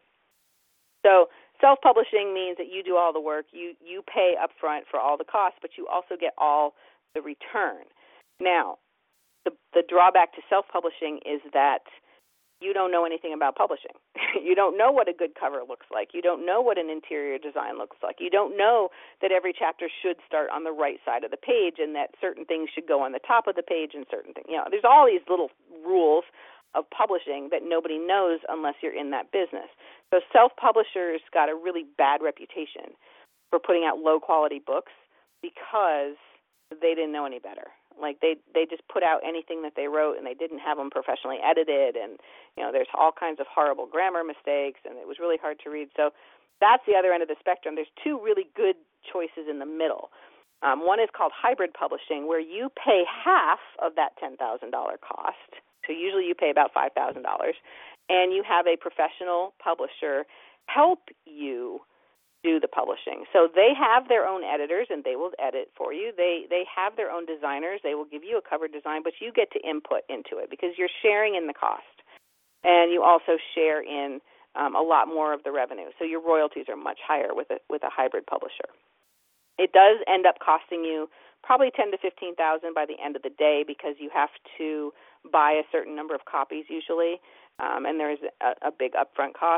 So self-publishing means that you do all the work. You you pay upfront for all the costs, but you also get all the return. Now, the the drawback to self-publishing is that you don't know anything about publishing. You don't know what a good cover looks like. You don't know what an interior design looks like. You don't know that every chapter should start on the right side of the page and that certain things should go on the top of the page and certain things. You know, there's all these little rules of publishing that nobody knows unless you're in that business. So self-publishers got a really bad reputation for putting out low-quality books because they didn't know any better. Like they they just put out anything that they wrote, and they didn't have them professionally edited, and you know there's all kinds of horrible grammar mistakes, and it was really hard to read. So that's the other end of the spectrum. There's two really good choices in the middle. Um, one is called hybrid publishing, where you pay half of that ten thousand dollars cost. So usually you pay about five thousand dollars, and you have a professional publisher help you do the publishing. So they have their own editors, and they will edit for you. They they have their own designers. They will give you a cover design, but you get to input into it because you're sharing in the cost, and you also share in um, a lot more of the revenue. So your royalties are much higher with a with a hybrid publisher. It does end up costing you probably ten to fifteen thousand by the end of the day because you have to buy a certain number of copies usually, um, and there is a, a big upfront cost.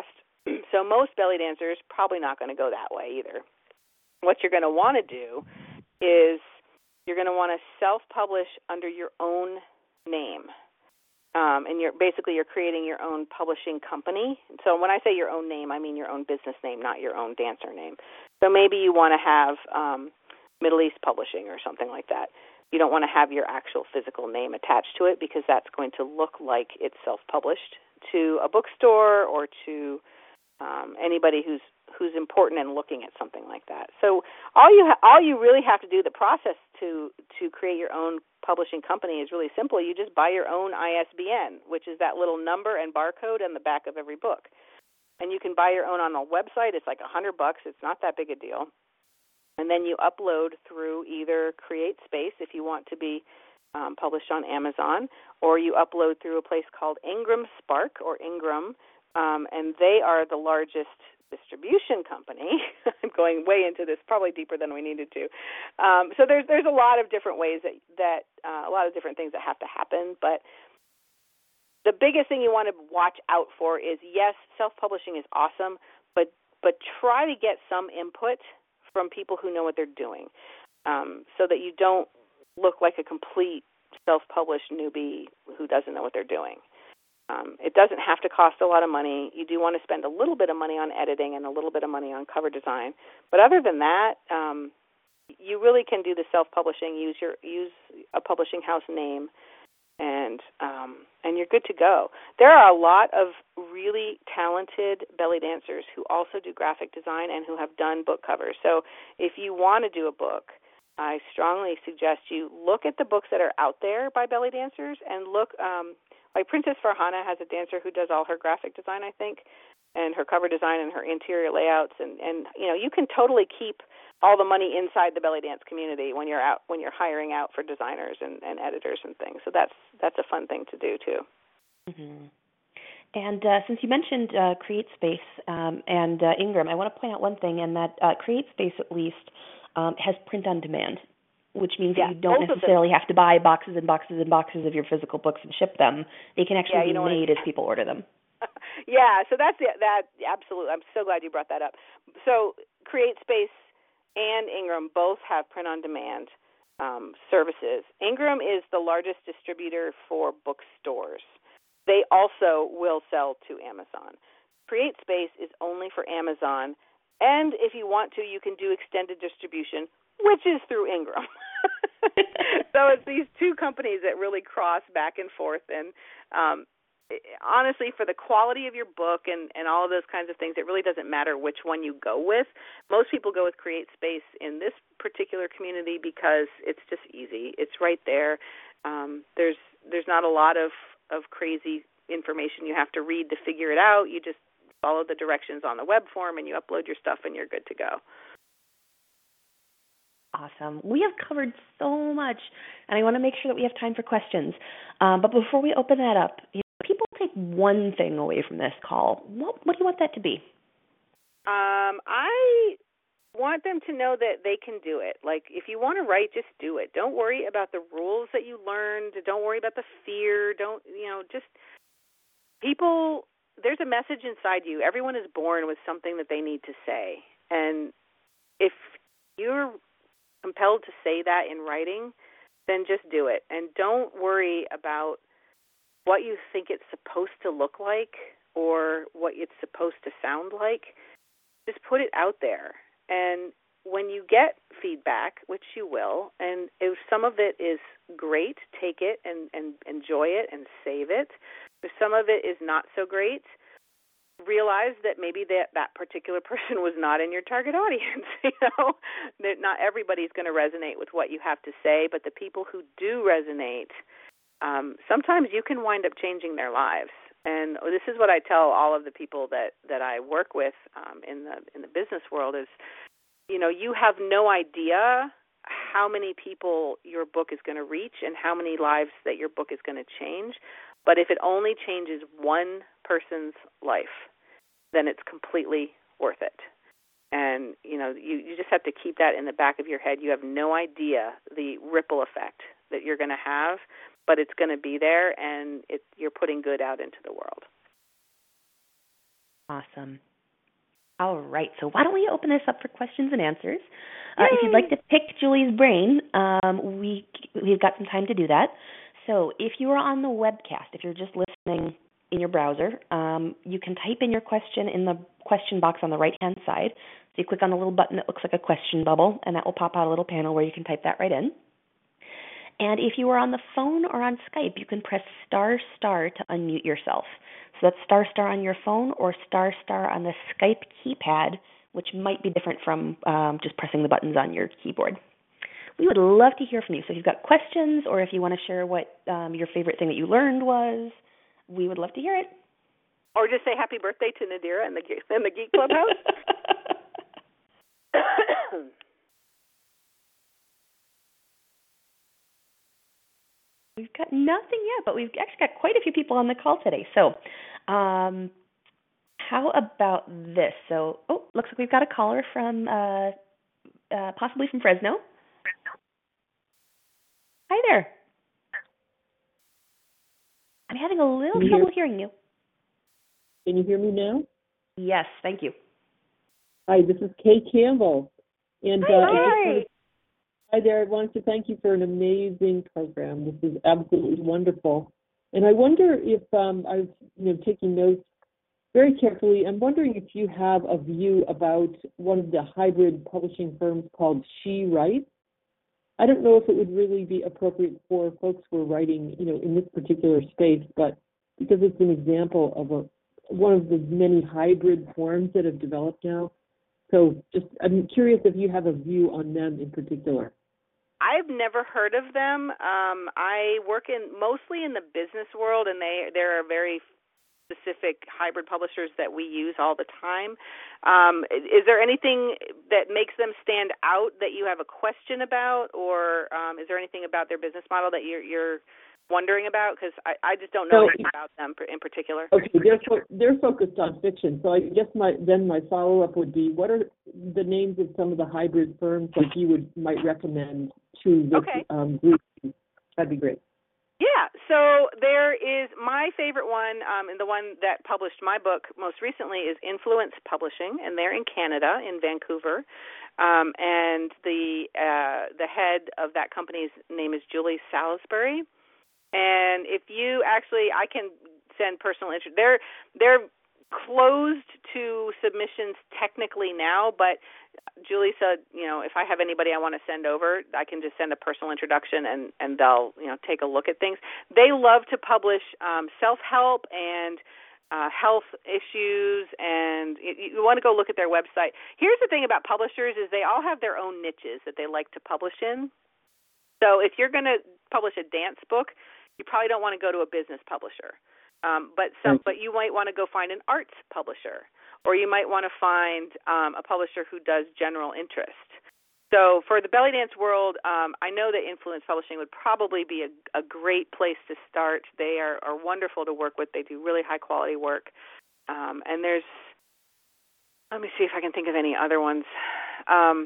So most belly dancers probably not going to go that way either. What you're going to want to do is you're going to want to self-publish under your own name. Um, and you're basically you're creating your own publishing company. So when I say your own name, I mean your own business name, not your own dancer name. So maybe you want to have um, Middle East Publishing or something like that. You don't want to have your actual physical name attached to it because that's going to look like it's self-published to a bookstore or to um, anybody who's who's important and looking at something like that. So all you ha- all you really have to do, the process to to create your own publishing company is really simple. You just buy your own I S B N, which is that little number and barcode on the back of every book. And you can buy your own on a website. It's like a hundred bucks. It's not that big a deal. And then you upload through either CreateSpace if you want to be um, published on Amazon, or you upload through a place called Ingram Spark or Ingram, um, and they are the largest distribution company. I'm going way into this, probably deeper than we needed to. Um, so there's there's a lot of different ways that that uh, a lot of different things that have to happen. But the biggest thing you want to watch out for is, yes, self-publishing is awesome, but but try to get some input from people who know what they're doing, um, so that you don't look like a complete self-published newbie who doesn't know what they're doing. Um, it doesn't have to cost a lot of money. You do want to spend a little bit of money on editing and a little bit of money on cover design. But other than that, um, you really can do the self-publishing, use your use a publishing house name, and um, and you're good to go. There are a lot of really talented belly dancers who also do graphic design and who have done book covers. So if you want to do a book, I strongly suggest you look at the books that are out there by belly dancers and look. Um, Like Princess Farhana has a dancer who does all her graphic design, I think, and her cover design and her interior layouts. And, and you know, you can totally keep all the money inside the belly dance community when you're out when you're hiring out for designers and, and editors and things. So that's that's a fun thing to do too. Mm-hmm. And uh, since you mentioned uh, CreateSpace um, and uh, Ingram, I want to point out one thing, and that uh, CreateSpace at least um, has print on demand, which means yeah, that you don't necessarily have to buy boxes and boxes and boxes of your physical books and ship them. They can actually yeah, be made as people order them. Yeah, so that's it. That absolutely. I'm so glad you brought that up. So CreateSpace and Ingram both have print-on-demand um, services. Ingram is the largest distributor for bookstores. They also will sell to Amazon. CreateSpace is only for Amazon, and if you want to, you can do extended distribution, which is through Ingram. So it's these two companies that really cross back and forth. And um, honestly, for the quality of your book and, and all of those kinds of things, it really doesn't matter which one you go with. Most people go with CreateSpace in this particular community because it's just easy. It's right there. Um, there's there's not a lot of, of crazy information you have to read to figure it out. You just follow the directions on the web form and you upload your stuff and you're good to go. Awesome. We have covered so much, and I want to make sure that we have time for questions. Um, but before we open that up, you know, people take one thing away from this call. What, what do you want that to be? Um, I want them to know that they can do it. Like, if you want to write, just do it. Don't worry about the rules that you learned. Don't worry about the fear. Don't, you know, just people, there's a message inside you. Everyone is born with something that they need to say. And if you're compelled to say that in writing, then just do it. And don't worry about what you think it's supposed to look like or what it's supposed to sound like. Just put it out there. And when you get feedback, which you will, and if some of it is great, take it and, and enjoy it and save it. If some of it is not so great, realize that maybe that, that particular person was not in your target audience. You know, that not everybody's going to resonate with what you have to say, but the people who do resonate, um, sometimes you can wind up changing their lives. And this is what I tell all of the people that, that I work with um, in the in the business world is, you know, you have no idea how many people your book is going to reach and how many lives that your book is going to change. But if it only changes one person's life, then it's completely worth it. And, you know, you, you just have to keep that in the back of your head. You have no idea the ripple effect that you're going to have, but it's going to be there, and it, you're putting good out into the world. Awesome. All right, so why don't we open this up for questions and answers? Uh, if you'd like to pick Julie's brain, um, we, we've got some time to do that. So if you are on the webcast, if you're just listening in your browser, um, you can type in your question in the question box on the right-hand side. So you click on the little button that looks like a question bubble, and that will pop out a little panel where you can type that right in. And if you are on the phone or on Skype, you can press star star to unmute yourself. So that's star star on your phone or star star on the Skype keypad, which might be different from um, just pressing the buttons on your keyboard. We would love to hear from you. So if you've got questions or if you want to share what um, your favorite thing that you learned was, we would love to hear it. Or just say happy birthday to Nadira and the, and the Geek Clubhouse. We've got nothing yet, but we've actually got quite a few people on the call today. So um, how about this? So, oh, looks like we've got a caller from uh, uh, possibly from Fresno. Hi there. I'm having a little Can trouble hear, hearing you. Can you hear me now? Yes, thank you. Hi, this is Kay Campbell. And Hi, uh, I hi. just wanted, hi there. I wanted to thank you for an amazing program. This is absolutely wonderful. And I wonder if um, I was you know, taking notes very carefully. I'm wondering if you have a view about one of the hybrid publishing firms called She Writes. I don't know if it would really be appropriate for folks who are writing, you know, in this particular space, but because it's an example of a one of the many hybrid forms that have developed now. So just, I'm curious if you have a view on them in particular. I've never heard of them. Um, I work in mostly in the business world, and they there are very specific hybrid publishers that we use all the time. Um, is there anything that makes them stand out that you have a question about, or um, is there anything about their business model that you're, you're wondering about? Because I, I just don't know so, anything about them in particular. Okay, they're fo- they're focused on fiction. So I guess my then my follow up would be, what are the names of some of the hybrid firms that you would might recommend to this okay. um, group? That'd be great. Yeah, so there is my favorite one, um, and the one that published my book most recently is Influence Publishing, and they're in Canada, in Vancouver. Um, and the uh, the head of that company's name is Julie Salisbury. And if you actually, I can send personal interest. They're they're closed to submissions technically now, but Julie said, you know, if I have anybody I want to send over, I can just send a personal introduction, and, and they'll, you know, take a look at things. They love to publish um, self-help and uh, health issues, and you, you want to go look at their website. Here's the thing about publishers is they all have their own niches that they like to publish in. So if you're going to publish a dance book, you probably don't want to go to a business publisher. Um, but some, but you might want to go find an arts publisher, or you might want to find um, a publisher who does general interest. So for the belly dance world, um, I know that Influence Publishing would probably be a, a great place to start. They are, are wonderful to work with. They do really high quality work. Um, and there's, let me see if I can think of any other ones. Um,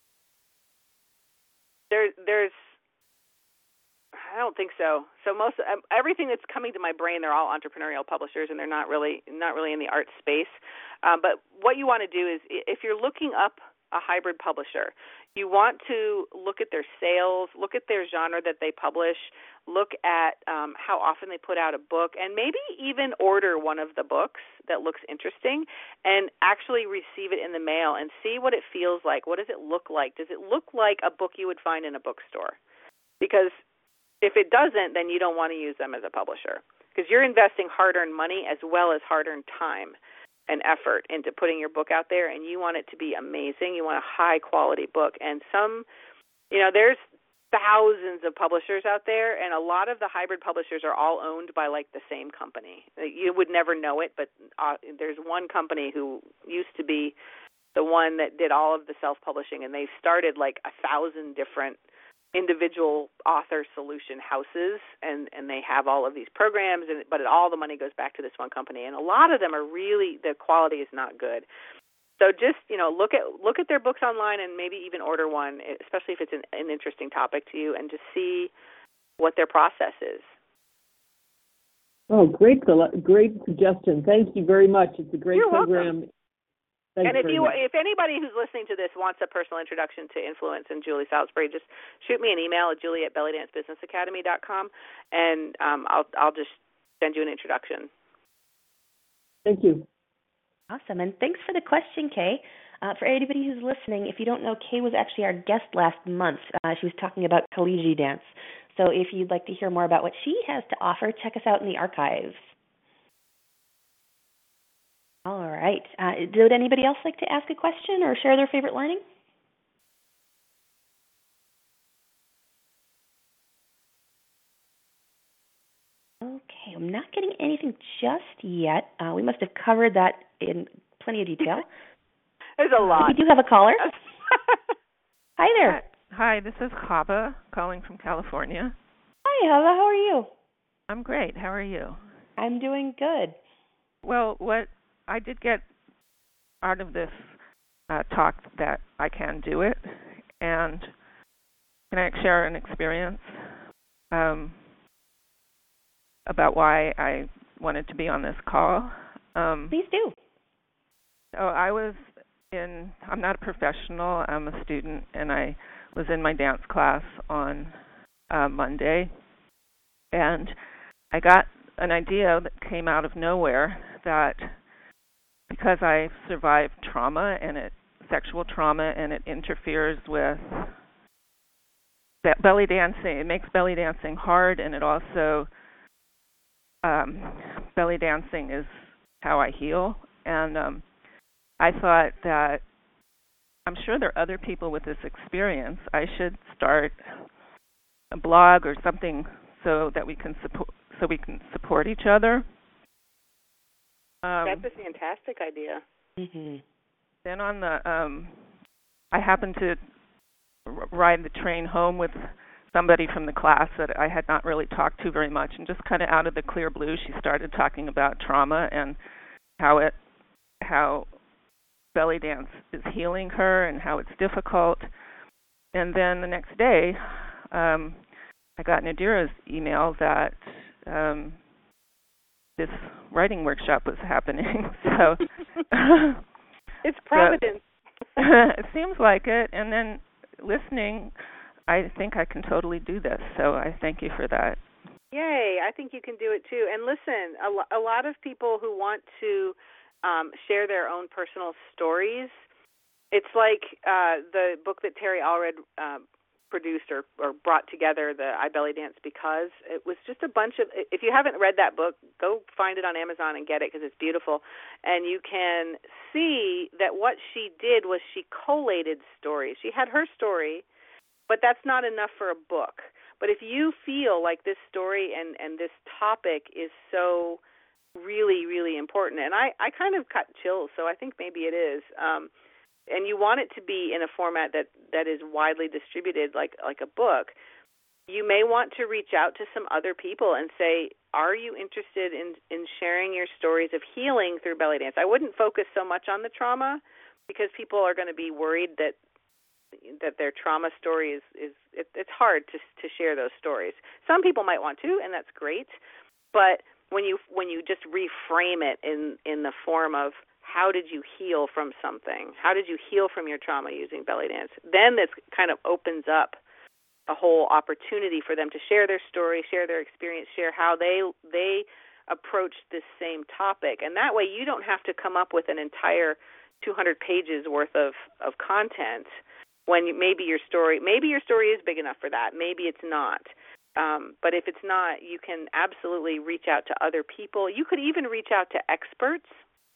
there, there's, I don't think so. So most um, everything that's coming to my brain, they're all entrepreneurial publishers, and they're not really not really in the art space. Um, but what you want to do is, if you're looking up a hybrid publisher, you want to look at their sales, look at their genre that they publish, look at um, how often they put out a book, and maybe even order one of the books that looks interesting, and actually receive it in the mail and see what it feels like. What does it look like? Does it look like a book you would find in a bookstore? Because if it doesn't, then you don't want to use them as a publisher, because you're investing hard-earned money as well as hard-earned time and effort into putting your book out there, and you want it to be amazing. You want a high-quality book. And some, you know, there's thousands of publishers out there, and a lot of the hybrid publishers are all owned by, like, the same company. You would never know it, but uh, there's one company who used to be the one that did all of the self-publishing, and they started, like, a thousand different individual author solution houses, and, and they have all of these programs, and but all the money goes back to this one company, and a lot of them are really, the quality is not good. So just, you know, look at look at their books online, and maybe even order one, especially if it's an, an interesting topic to you, and just see what their process is. Oh, great, great suggestion. Thank you very much. It's a great You're program. welcome. Thanks and if very you, much. if anybody who's listening to this wants a personal introduction to influence and Julie Salisbury, just shoot me an email at julie at belly dance business academy dot com, and um, I'll I'll just send you an introduction. Thank you. Awesome, and thanks for the question, Kay. Uh, for anybody who's listening, if you don't know, Kay was actually our guest last month. Uh, she was talking about collegiate dance. So if you'd like to hear more about what she has to offer, check us out in the archives. All right. Uh, would anybody else like to ask a question or share their favorite learning? Okay, I'm not getting anything just yet. Uh, we must have covered that in plenty of detail. There's a lot. We do have a caller. Hi there. Hi, this is Chava calling from California. Hi, Chava. How are you? I'm great. How are you? I'm doing good. Well, what I did get out of this uh, talk that I can do it, and can I share an experience um, about why I wanted to be on this call? Um, Please do. So I was in, I'm not a professional, I'm a student, and I was in my dance class on uh, Monday, and I got an idea that came out of nowhere that because I survived trauma and it sexual trauma and it interferes with that belly dancing, it makes belly dancing hard, and it also um, belly dancing is how I heal. And um, I thought that I'm sure there are other people with this experience. I should start a blog or something so that we can support so we can support each other. Um, That's a fantastic idea. Mm-hmm. Then on the, um, I happened to r- ride the train home with somebody from the class that I had not really talked to very much, and just kind of out of the clear blue, she started talking about trauma and how it, how belly dance is healing her and how it's difficult. And then the next day, um, I got Nadira's email that um, this writing workshop was happening. So it's providence. So, it seems like it. And then listening, I think I can totally do this. So I thank you for that. Yay, I think you can do it too. And listen, a, lo- a lot of people who want to um, share their own personal stories, it's like uh, the book that Terry Allred uh, produced or, or brought together, the I Belly Dance Because. It was just a bunch of, if you haven't read that book, go find it on Amazon and get it because it's beautiful. And you can see that what she did was she collated stories. She had her story, but that's not enough for a book. But if you feel like this story and, and this topic is so really, really important, and I, I kind of got chills, so I think maybe it is, um, and you want it to be in a format that, that is widely distributed like like a book, you may want to reach out to some other people and say, are you interested in, in sharing your stories of healing through belly dance? I wouldn't focus so much on the trauma because people are going to be worried that that their trauma story is, is it, it's hard to to share those stories. Some people might want to, and that's great, but when you when you just reframe it in, in the form of how did you heal from something? How did you heal from your trauma using belly dance? Then this kind of opens up a whole opportunity for them to share their story, share their experience, share how they they approach this same topic. And that way you don't have to come up with an entire two hundred pages worth of, of content when you, maybe your story maybe your story is big enough for that. Maybe it's not. Um, but if it's not, you can absolutely reach out to other people. You could even reach out to experts.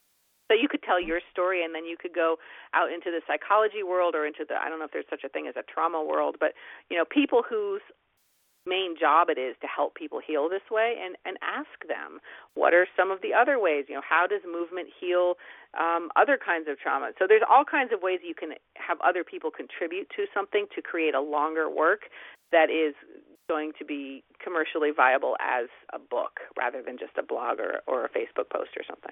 So you could tell your story, and then you could go out into the psychology world or into the, I don't know if there's such a thing as a trauma world, but, you know, people whose main job it is to help people heal this way, and, and ask them, what are some of the other ways? You know, how does movement heal um, other kinds of trauma? So there's all kinds of ways you can have other people contribute to something to create a longer work that is going to be commercially viable as a book rather than just a blog or, or a Facebook post or something.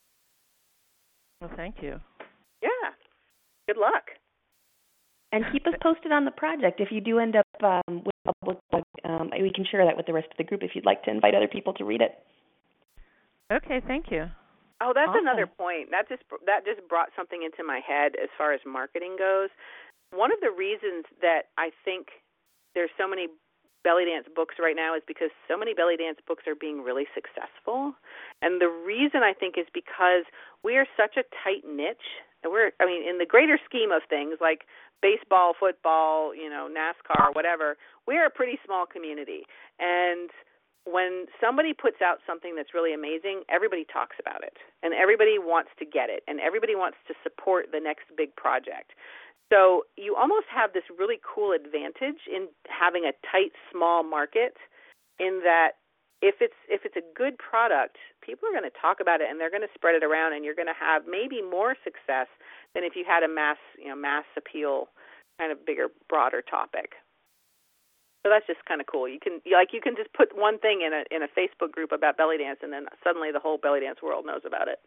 Well, thank you. Yeah. Good luck. And keep us posted on the project. If you do end up um, with a public blog, um, we can share that with the rest of the group if you'd like to invite other people to read it. Okay, thank you. Oh, that's Awesome. another point. That just that just brought something into my head as far as marketing goes. One of the reasons that I think there's so many belly dance books right now is because so many belly dance books are being really successful. And the reason I think is because we are such a tight niche. And we're, I mean, in the greater scheme of things like baseball, football, you know, NASCAR, whatever, we're a pretty small community. And when somebody puts out something that's really amazing, everybody talks about it. And everybody wants to get it. And everybody wants to support the next big project. So you almost have this really cool advantage in having a tight, small market in that if it's if it's a good product, people are going to talk about it and they're going to spread it around, and you're going to have maybe more success than if you had a mass, you know, mass appeal kind of bigger, broader topic. So that's just kind of cool. You can like you can just put one thing in a in a Facebook group about belly dance, and then suddenly the whole belly dance world knows about it.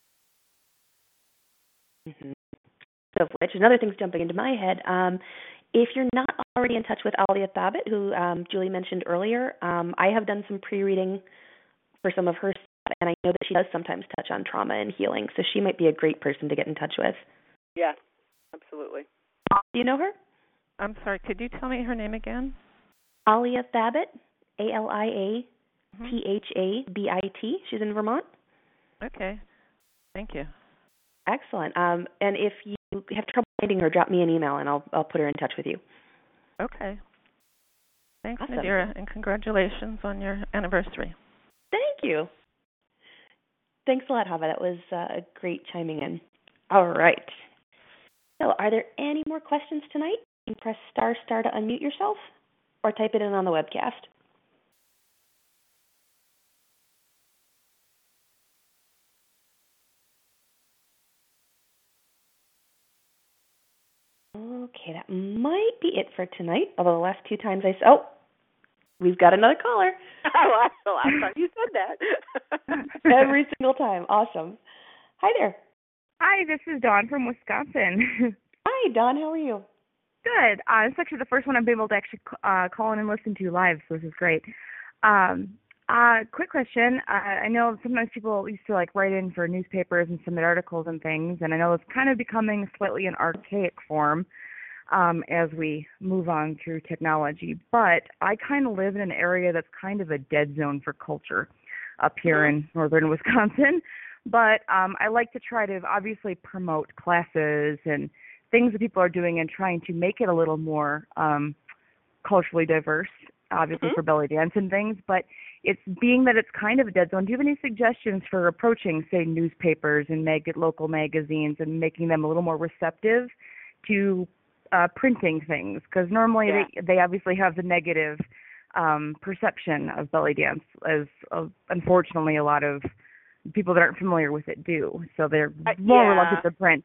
Mm-hmm. So, which another thing's jumping into my head. Um, if you're not already in touch with Alia Thabit, who um, Julie mentioned earlier, um, I have done some pre-reading for some of her stuff, and I know that she does sometimes touch on trauma and healing, so she might be a great person to get in touch with. Yeah, absolutely. Do you know her? I'm sorry, could you tell me her name again? Alia Thabit, A L I A T H A B I T. She's in Vermont. Okay, thank you. Excellent. Um, and if you have trouble finding her, drop me an email, and I'll I'll put her in touch with you. Okay. Thanks, Awesome. Nadira, and congratulations on your anniversary. Thank you. Thanks a lot, Hava. That was uh, great chiming in. All right. So, are there any more questions tonight? You can press star star to unmute yourself, or type it in on the webcast. Okay, that might be it for tonight. Although the last two times I saw, oh, we've got another caller. Oh, that's the last time you said that. Every single time. Awesome. Hi there. Hi, this is Dawn from Wisconsin. Hi, Dawn. How are you? Good. Uh, this is actually the first one I've been able to actually uh, call in and listen to live, so this is great. Um, uh, quick question. Uh, I know sometimes people used to like write in for newspapers and submit articles and things, and I know it's kind of becoming slightly an archaic form um, as we move on through technology. But I kind of live in an area that's kind of a dead zone for culture up here in northern Wisconsin. But um, I like to try to obviously promote classes and things that people are doing and trying to make it a little more um, culturally diverse, obviously mm-hmm. for belly dance and things. But it's being that it's kind of a dead zone. Do you have any suggestions for approaching, say, newspapers and mag- local magazines and making them a little more receptive to uh, printing things? Because normally yeah. they, they obviously have the negative um, perception of belly dance, as uh, unfortunately a lot of people that aren't familiar with it do. So they're more uh, yeah. reluctant to print.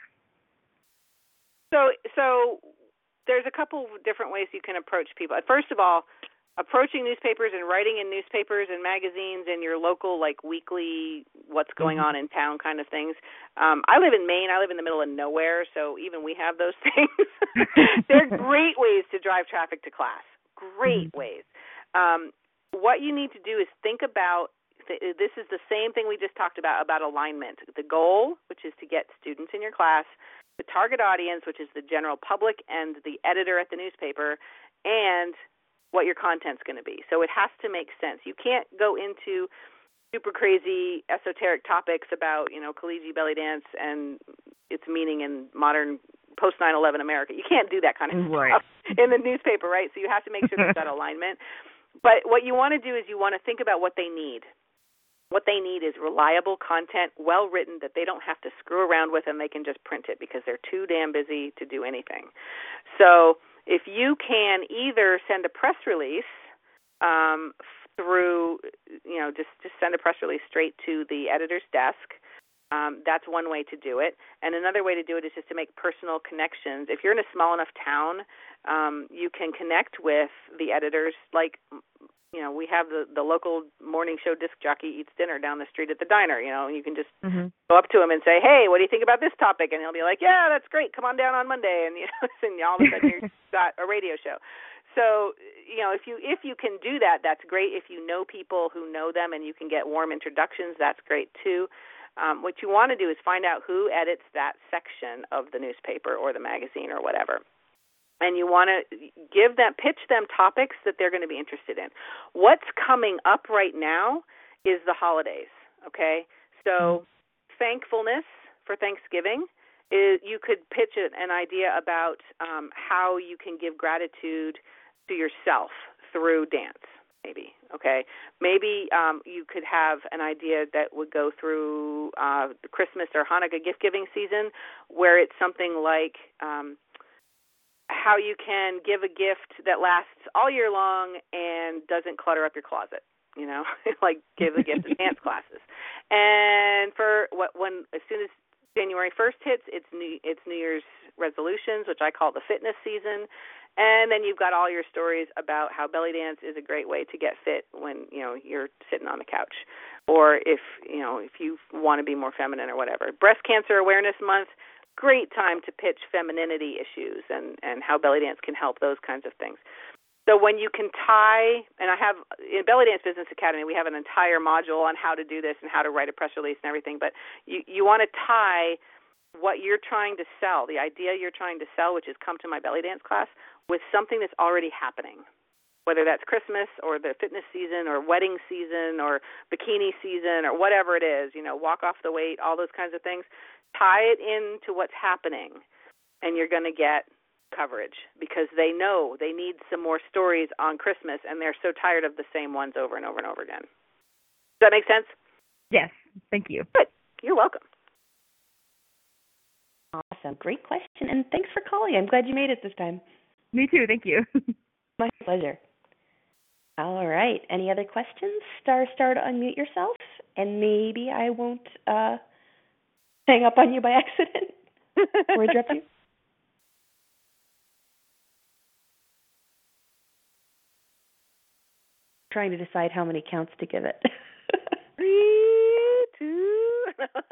So, so there's a couple different ways you can approach people. First of all, approaching newspapers and writing in newspapers and magazines and your local, like, weekly what's going mm-hmm. on in town kind of things. Um, I live in Maine. I live in the middle of nowhere, so even we have those things. They're great ways to drive traffic to class. Great mm-hmm. ways. Um, what you need to do is think about, th- this is the same thing we just talked about, about alignment. The goal, which is to get students in your class, the target audience, which is the general public, and the editor at the newspaper, and what your content's going to be. So it has to make sense. You can't go into super crazy esoteric topics about, you know, collegiate belly dance and its meaning in modern post nine eleven America. You can't do that kind of right. stuff in the newspaper, right? So you have to make sure there's that alignment. But what you want to do is you want to think about what they need. What they need is reliable content, well-written, that they don't have to screw around with, and they can just print it because they're too damn busy to do anything. So if you can either send a press release um, through, you know, just, just send a press release straight to the editor's desk, um, that's one way to do it. And another way to do it is just to make personal connections. If you're in a small enough town, um, you can connect with the editors, like, you know, we have the, the local morning show disc jockey eats dinner down the street at the diner, you know, and you can just mm-hmm. go up to him and say, hey, what do you think about this topic? And he'll be like, yeah, that's great. Come on down on Monday. And, you know, and all of a sudden you've got a radio show. So, you know, if you if you can do that, that's great. If you know people who know them and you can get warm introductions, that's great too. Um, what you want to do is find out who edits that section of the newspaper or the magazine or whatever. And you want to give them, pitch them topics that they're going to be interested in. What's coming up right now is the holidays, okay? So mm-hmm. thankfulness for Thanksgiving, is you could pitch an idea about um, how you can give gratitude to yourself through dance, maybe, okay? Maybe um, you could have an idea that would go through uh, the Christmas or Hanukkah gift-giving season where it's something like um, how you can give a gift that lasts all year long and doesn't clutter up your closet, you know, like give a gift of dance classes. And for what when as soon as January first hits, it's new, it's New Year's resolutions, which I call the fitness season. And then you've got all your stories about how belly dance is a great way to get fit when, you know, you're sitting on the couch. Or if, you know, if you want to be more feminine or whatever. Breast Cancer Awareness Month, great time to pitch femininity issues and, and how belly dance can help those kinds of things. So when you can tie, and I have, in Belly Dance Business Academy, we have an entire module on how to do this and how to write a press release and everything, but you, you want to tie what you're trying to sell, the idea you're trying to sell, which is come to my belly dance class, with something that's already happening, whether that's Christmas or the fitness season or wedding season or bikini season or whatever it is, you know, walk off the weight, all those kinds of things. Tie it into what's happening, and you're going to get coverage because they know they need some more stories on Christmas, and they're so tired of the same ones over and over and over again. Does that make sense? Yes. Thank you. Good. You're welcome. Awesome. Great question, and thanks for calling. I'm glad you made it this time. Me too. Thank you. My pleasure. All right. Any other questions? Star, star to unmute yourself, and maybe I won't uh, hang up on you by accident or interrupt you. Trying to decide how many counts to give it. Three, two.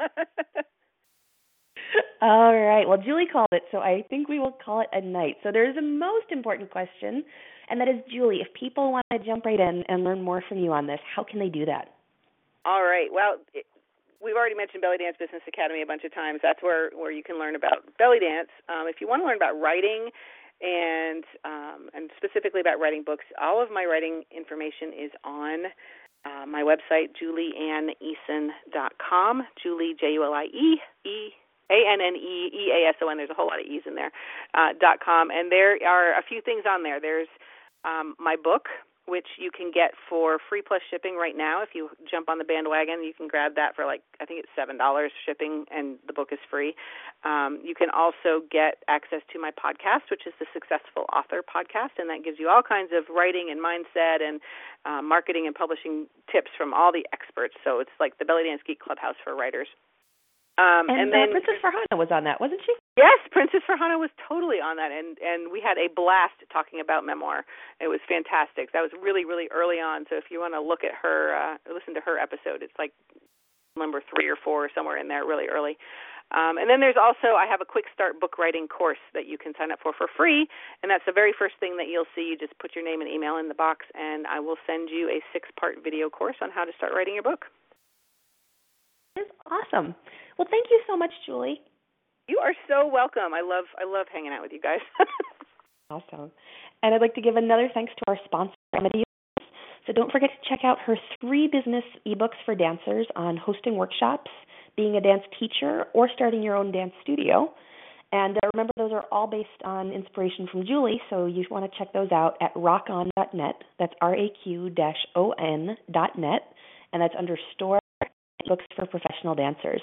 All right. Well, Julie called it, so I think we will call it a night. So there's a most important question, and that is, Julie, if people want to jump right in and learn more from you on this, how can they do that? All right. Well, it, we've already mentioned Belly Dance Business Academy a bunch of times. That's where, where you can learn about belly dance. Um, if you want to learn about writing, and um, and specifically about writing books, all of my writing information is on uh, my website, julie ann eason dot com. Julie, J U L I E, E, A N N E, E A S O N. There's a whole lot of E's in there, uh, dot com. And there are a few things on there. There's um, my book, which you can get for free plus shipping right now. If you jump on the bandwagon, you can grab that for like, I think it's seven dollars shipping, and the book is free. Um, you can also get access to my podcast, which is the Successful Author Podcast, and that gives you all kinds of writing and mindset and uh, marketing and publishing tips from all the experts. So it's like the Belly Dance Geek Clubhouse for writers. Um, and and then uh, Princess Farhana was on that, wasn't she? Yes, Princess Farhana was totally on that, and, and we had a blast talking about memoir. It was fantastic. That was really, really early on, so if you want to look at her, uh, listen to her episode, it's like number three or four or somewhere in there, really early. Um, and then there's also, I have a quick start book writing course that you can sign up for for free, and that's the very first thing that you'll see. You just put your name and email in the box, and I will send you a six-part video course on how to start writing your book. That's awesome. Well, thank you so much, Julie. You are so welcome. I love I love hanging out with you guys. Awesome. And I'd like to give another thanks to our sponsor, Remedy. So don't forget to check out her three business ebooks for dancers on hosting workshops, being a dance teacher, or starting your own dance studio. And uh, remember, those are all based on inspiration from Julie, so you want to check those out at rock on dot net. That's R A Q O N dot net, and that's under store books for professional dancers.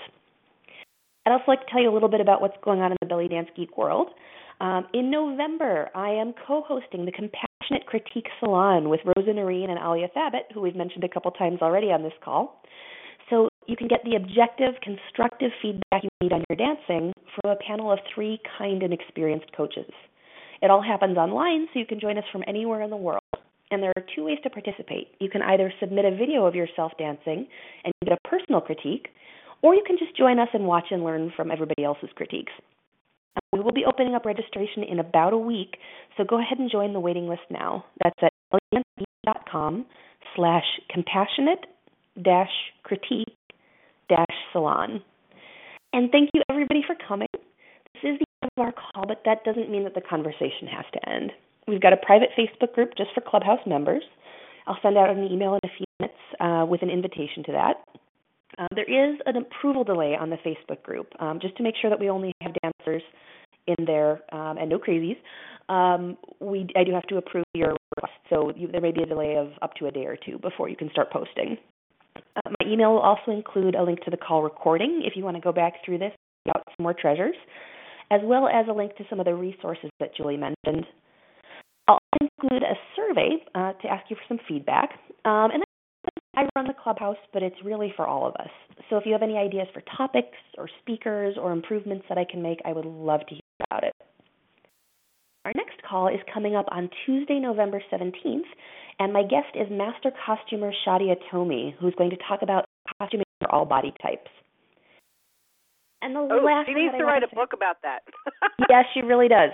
I'd also like to tell you a little bit about what's going on in the Belly Dance Geek world. Um, in November, I am co-hosting the Compassionate Critique Salon with Rosa Noreen and Alia Thabit, who we've mentioned a couple times already on this call. So you can get the objective, constructive feedback you need on your dancing from a panel of three kind and experienced coaches. It all happens online, so you can join us from anywhere in the world. And there are two ways to participate. You can either submit a video of yourself dancing and get a personal critique, or you can just join us and watch and learn from everybody else's critiques. We will be opening up registration in about a week, so go ahead and join the waiting list now. That's at bellydancegeek dot com slash compassionate dash critique salon. And thank you, everybody, for coming. This is the end of our call, but that doesn't mean that the conversation has to end. We've got a private Facebook group just for Clubhouse members. I'll send out an email in a few minutes uh, with an invitation to that. Uh, there is an approval delay on the Facebook group, um, just to make sure that we only have dancers in there um, and no crazies. Um, we I do have to approve your request, so you, there may be a delay of up to a day or two before you can start posting. Uh, my email will also include a link to the call recording if you want to go back through this and get out some more treasures, as well as a link to some of the resources that Julie mentioned. I'll include a survey uh, to ask you for some feedback. Um, and I run the Clubhouse, but it's really for all of us. So if you have any ideas for topics or speakers or improvements that I can make, I would love to hear about it. Our next call is coming up on Tuesday, November seventeenth, and my guest is Master Costumer Shadia Tomi, who's going to talk about costuming for all body types. And the oh, last she needs to write a say, book about that. Yes, she really does.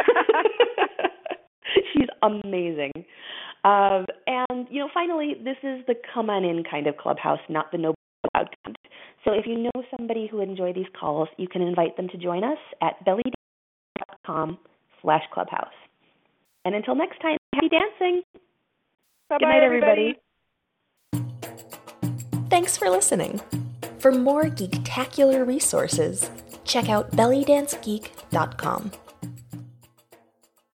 She's amazing. Um, and, you know, finally, this is the come on in kind of Clubhouse, not the no loud kind. So if you know somebody who enjoy these calls, you can invite them to join us at bellydance.com slash clubhouse. And until next time, happy dancing. Bye-bye, Good night, everybody. everybody. Thanks for listening. For more geektacular resources, check out belly dance geek dot com.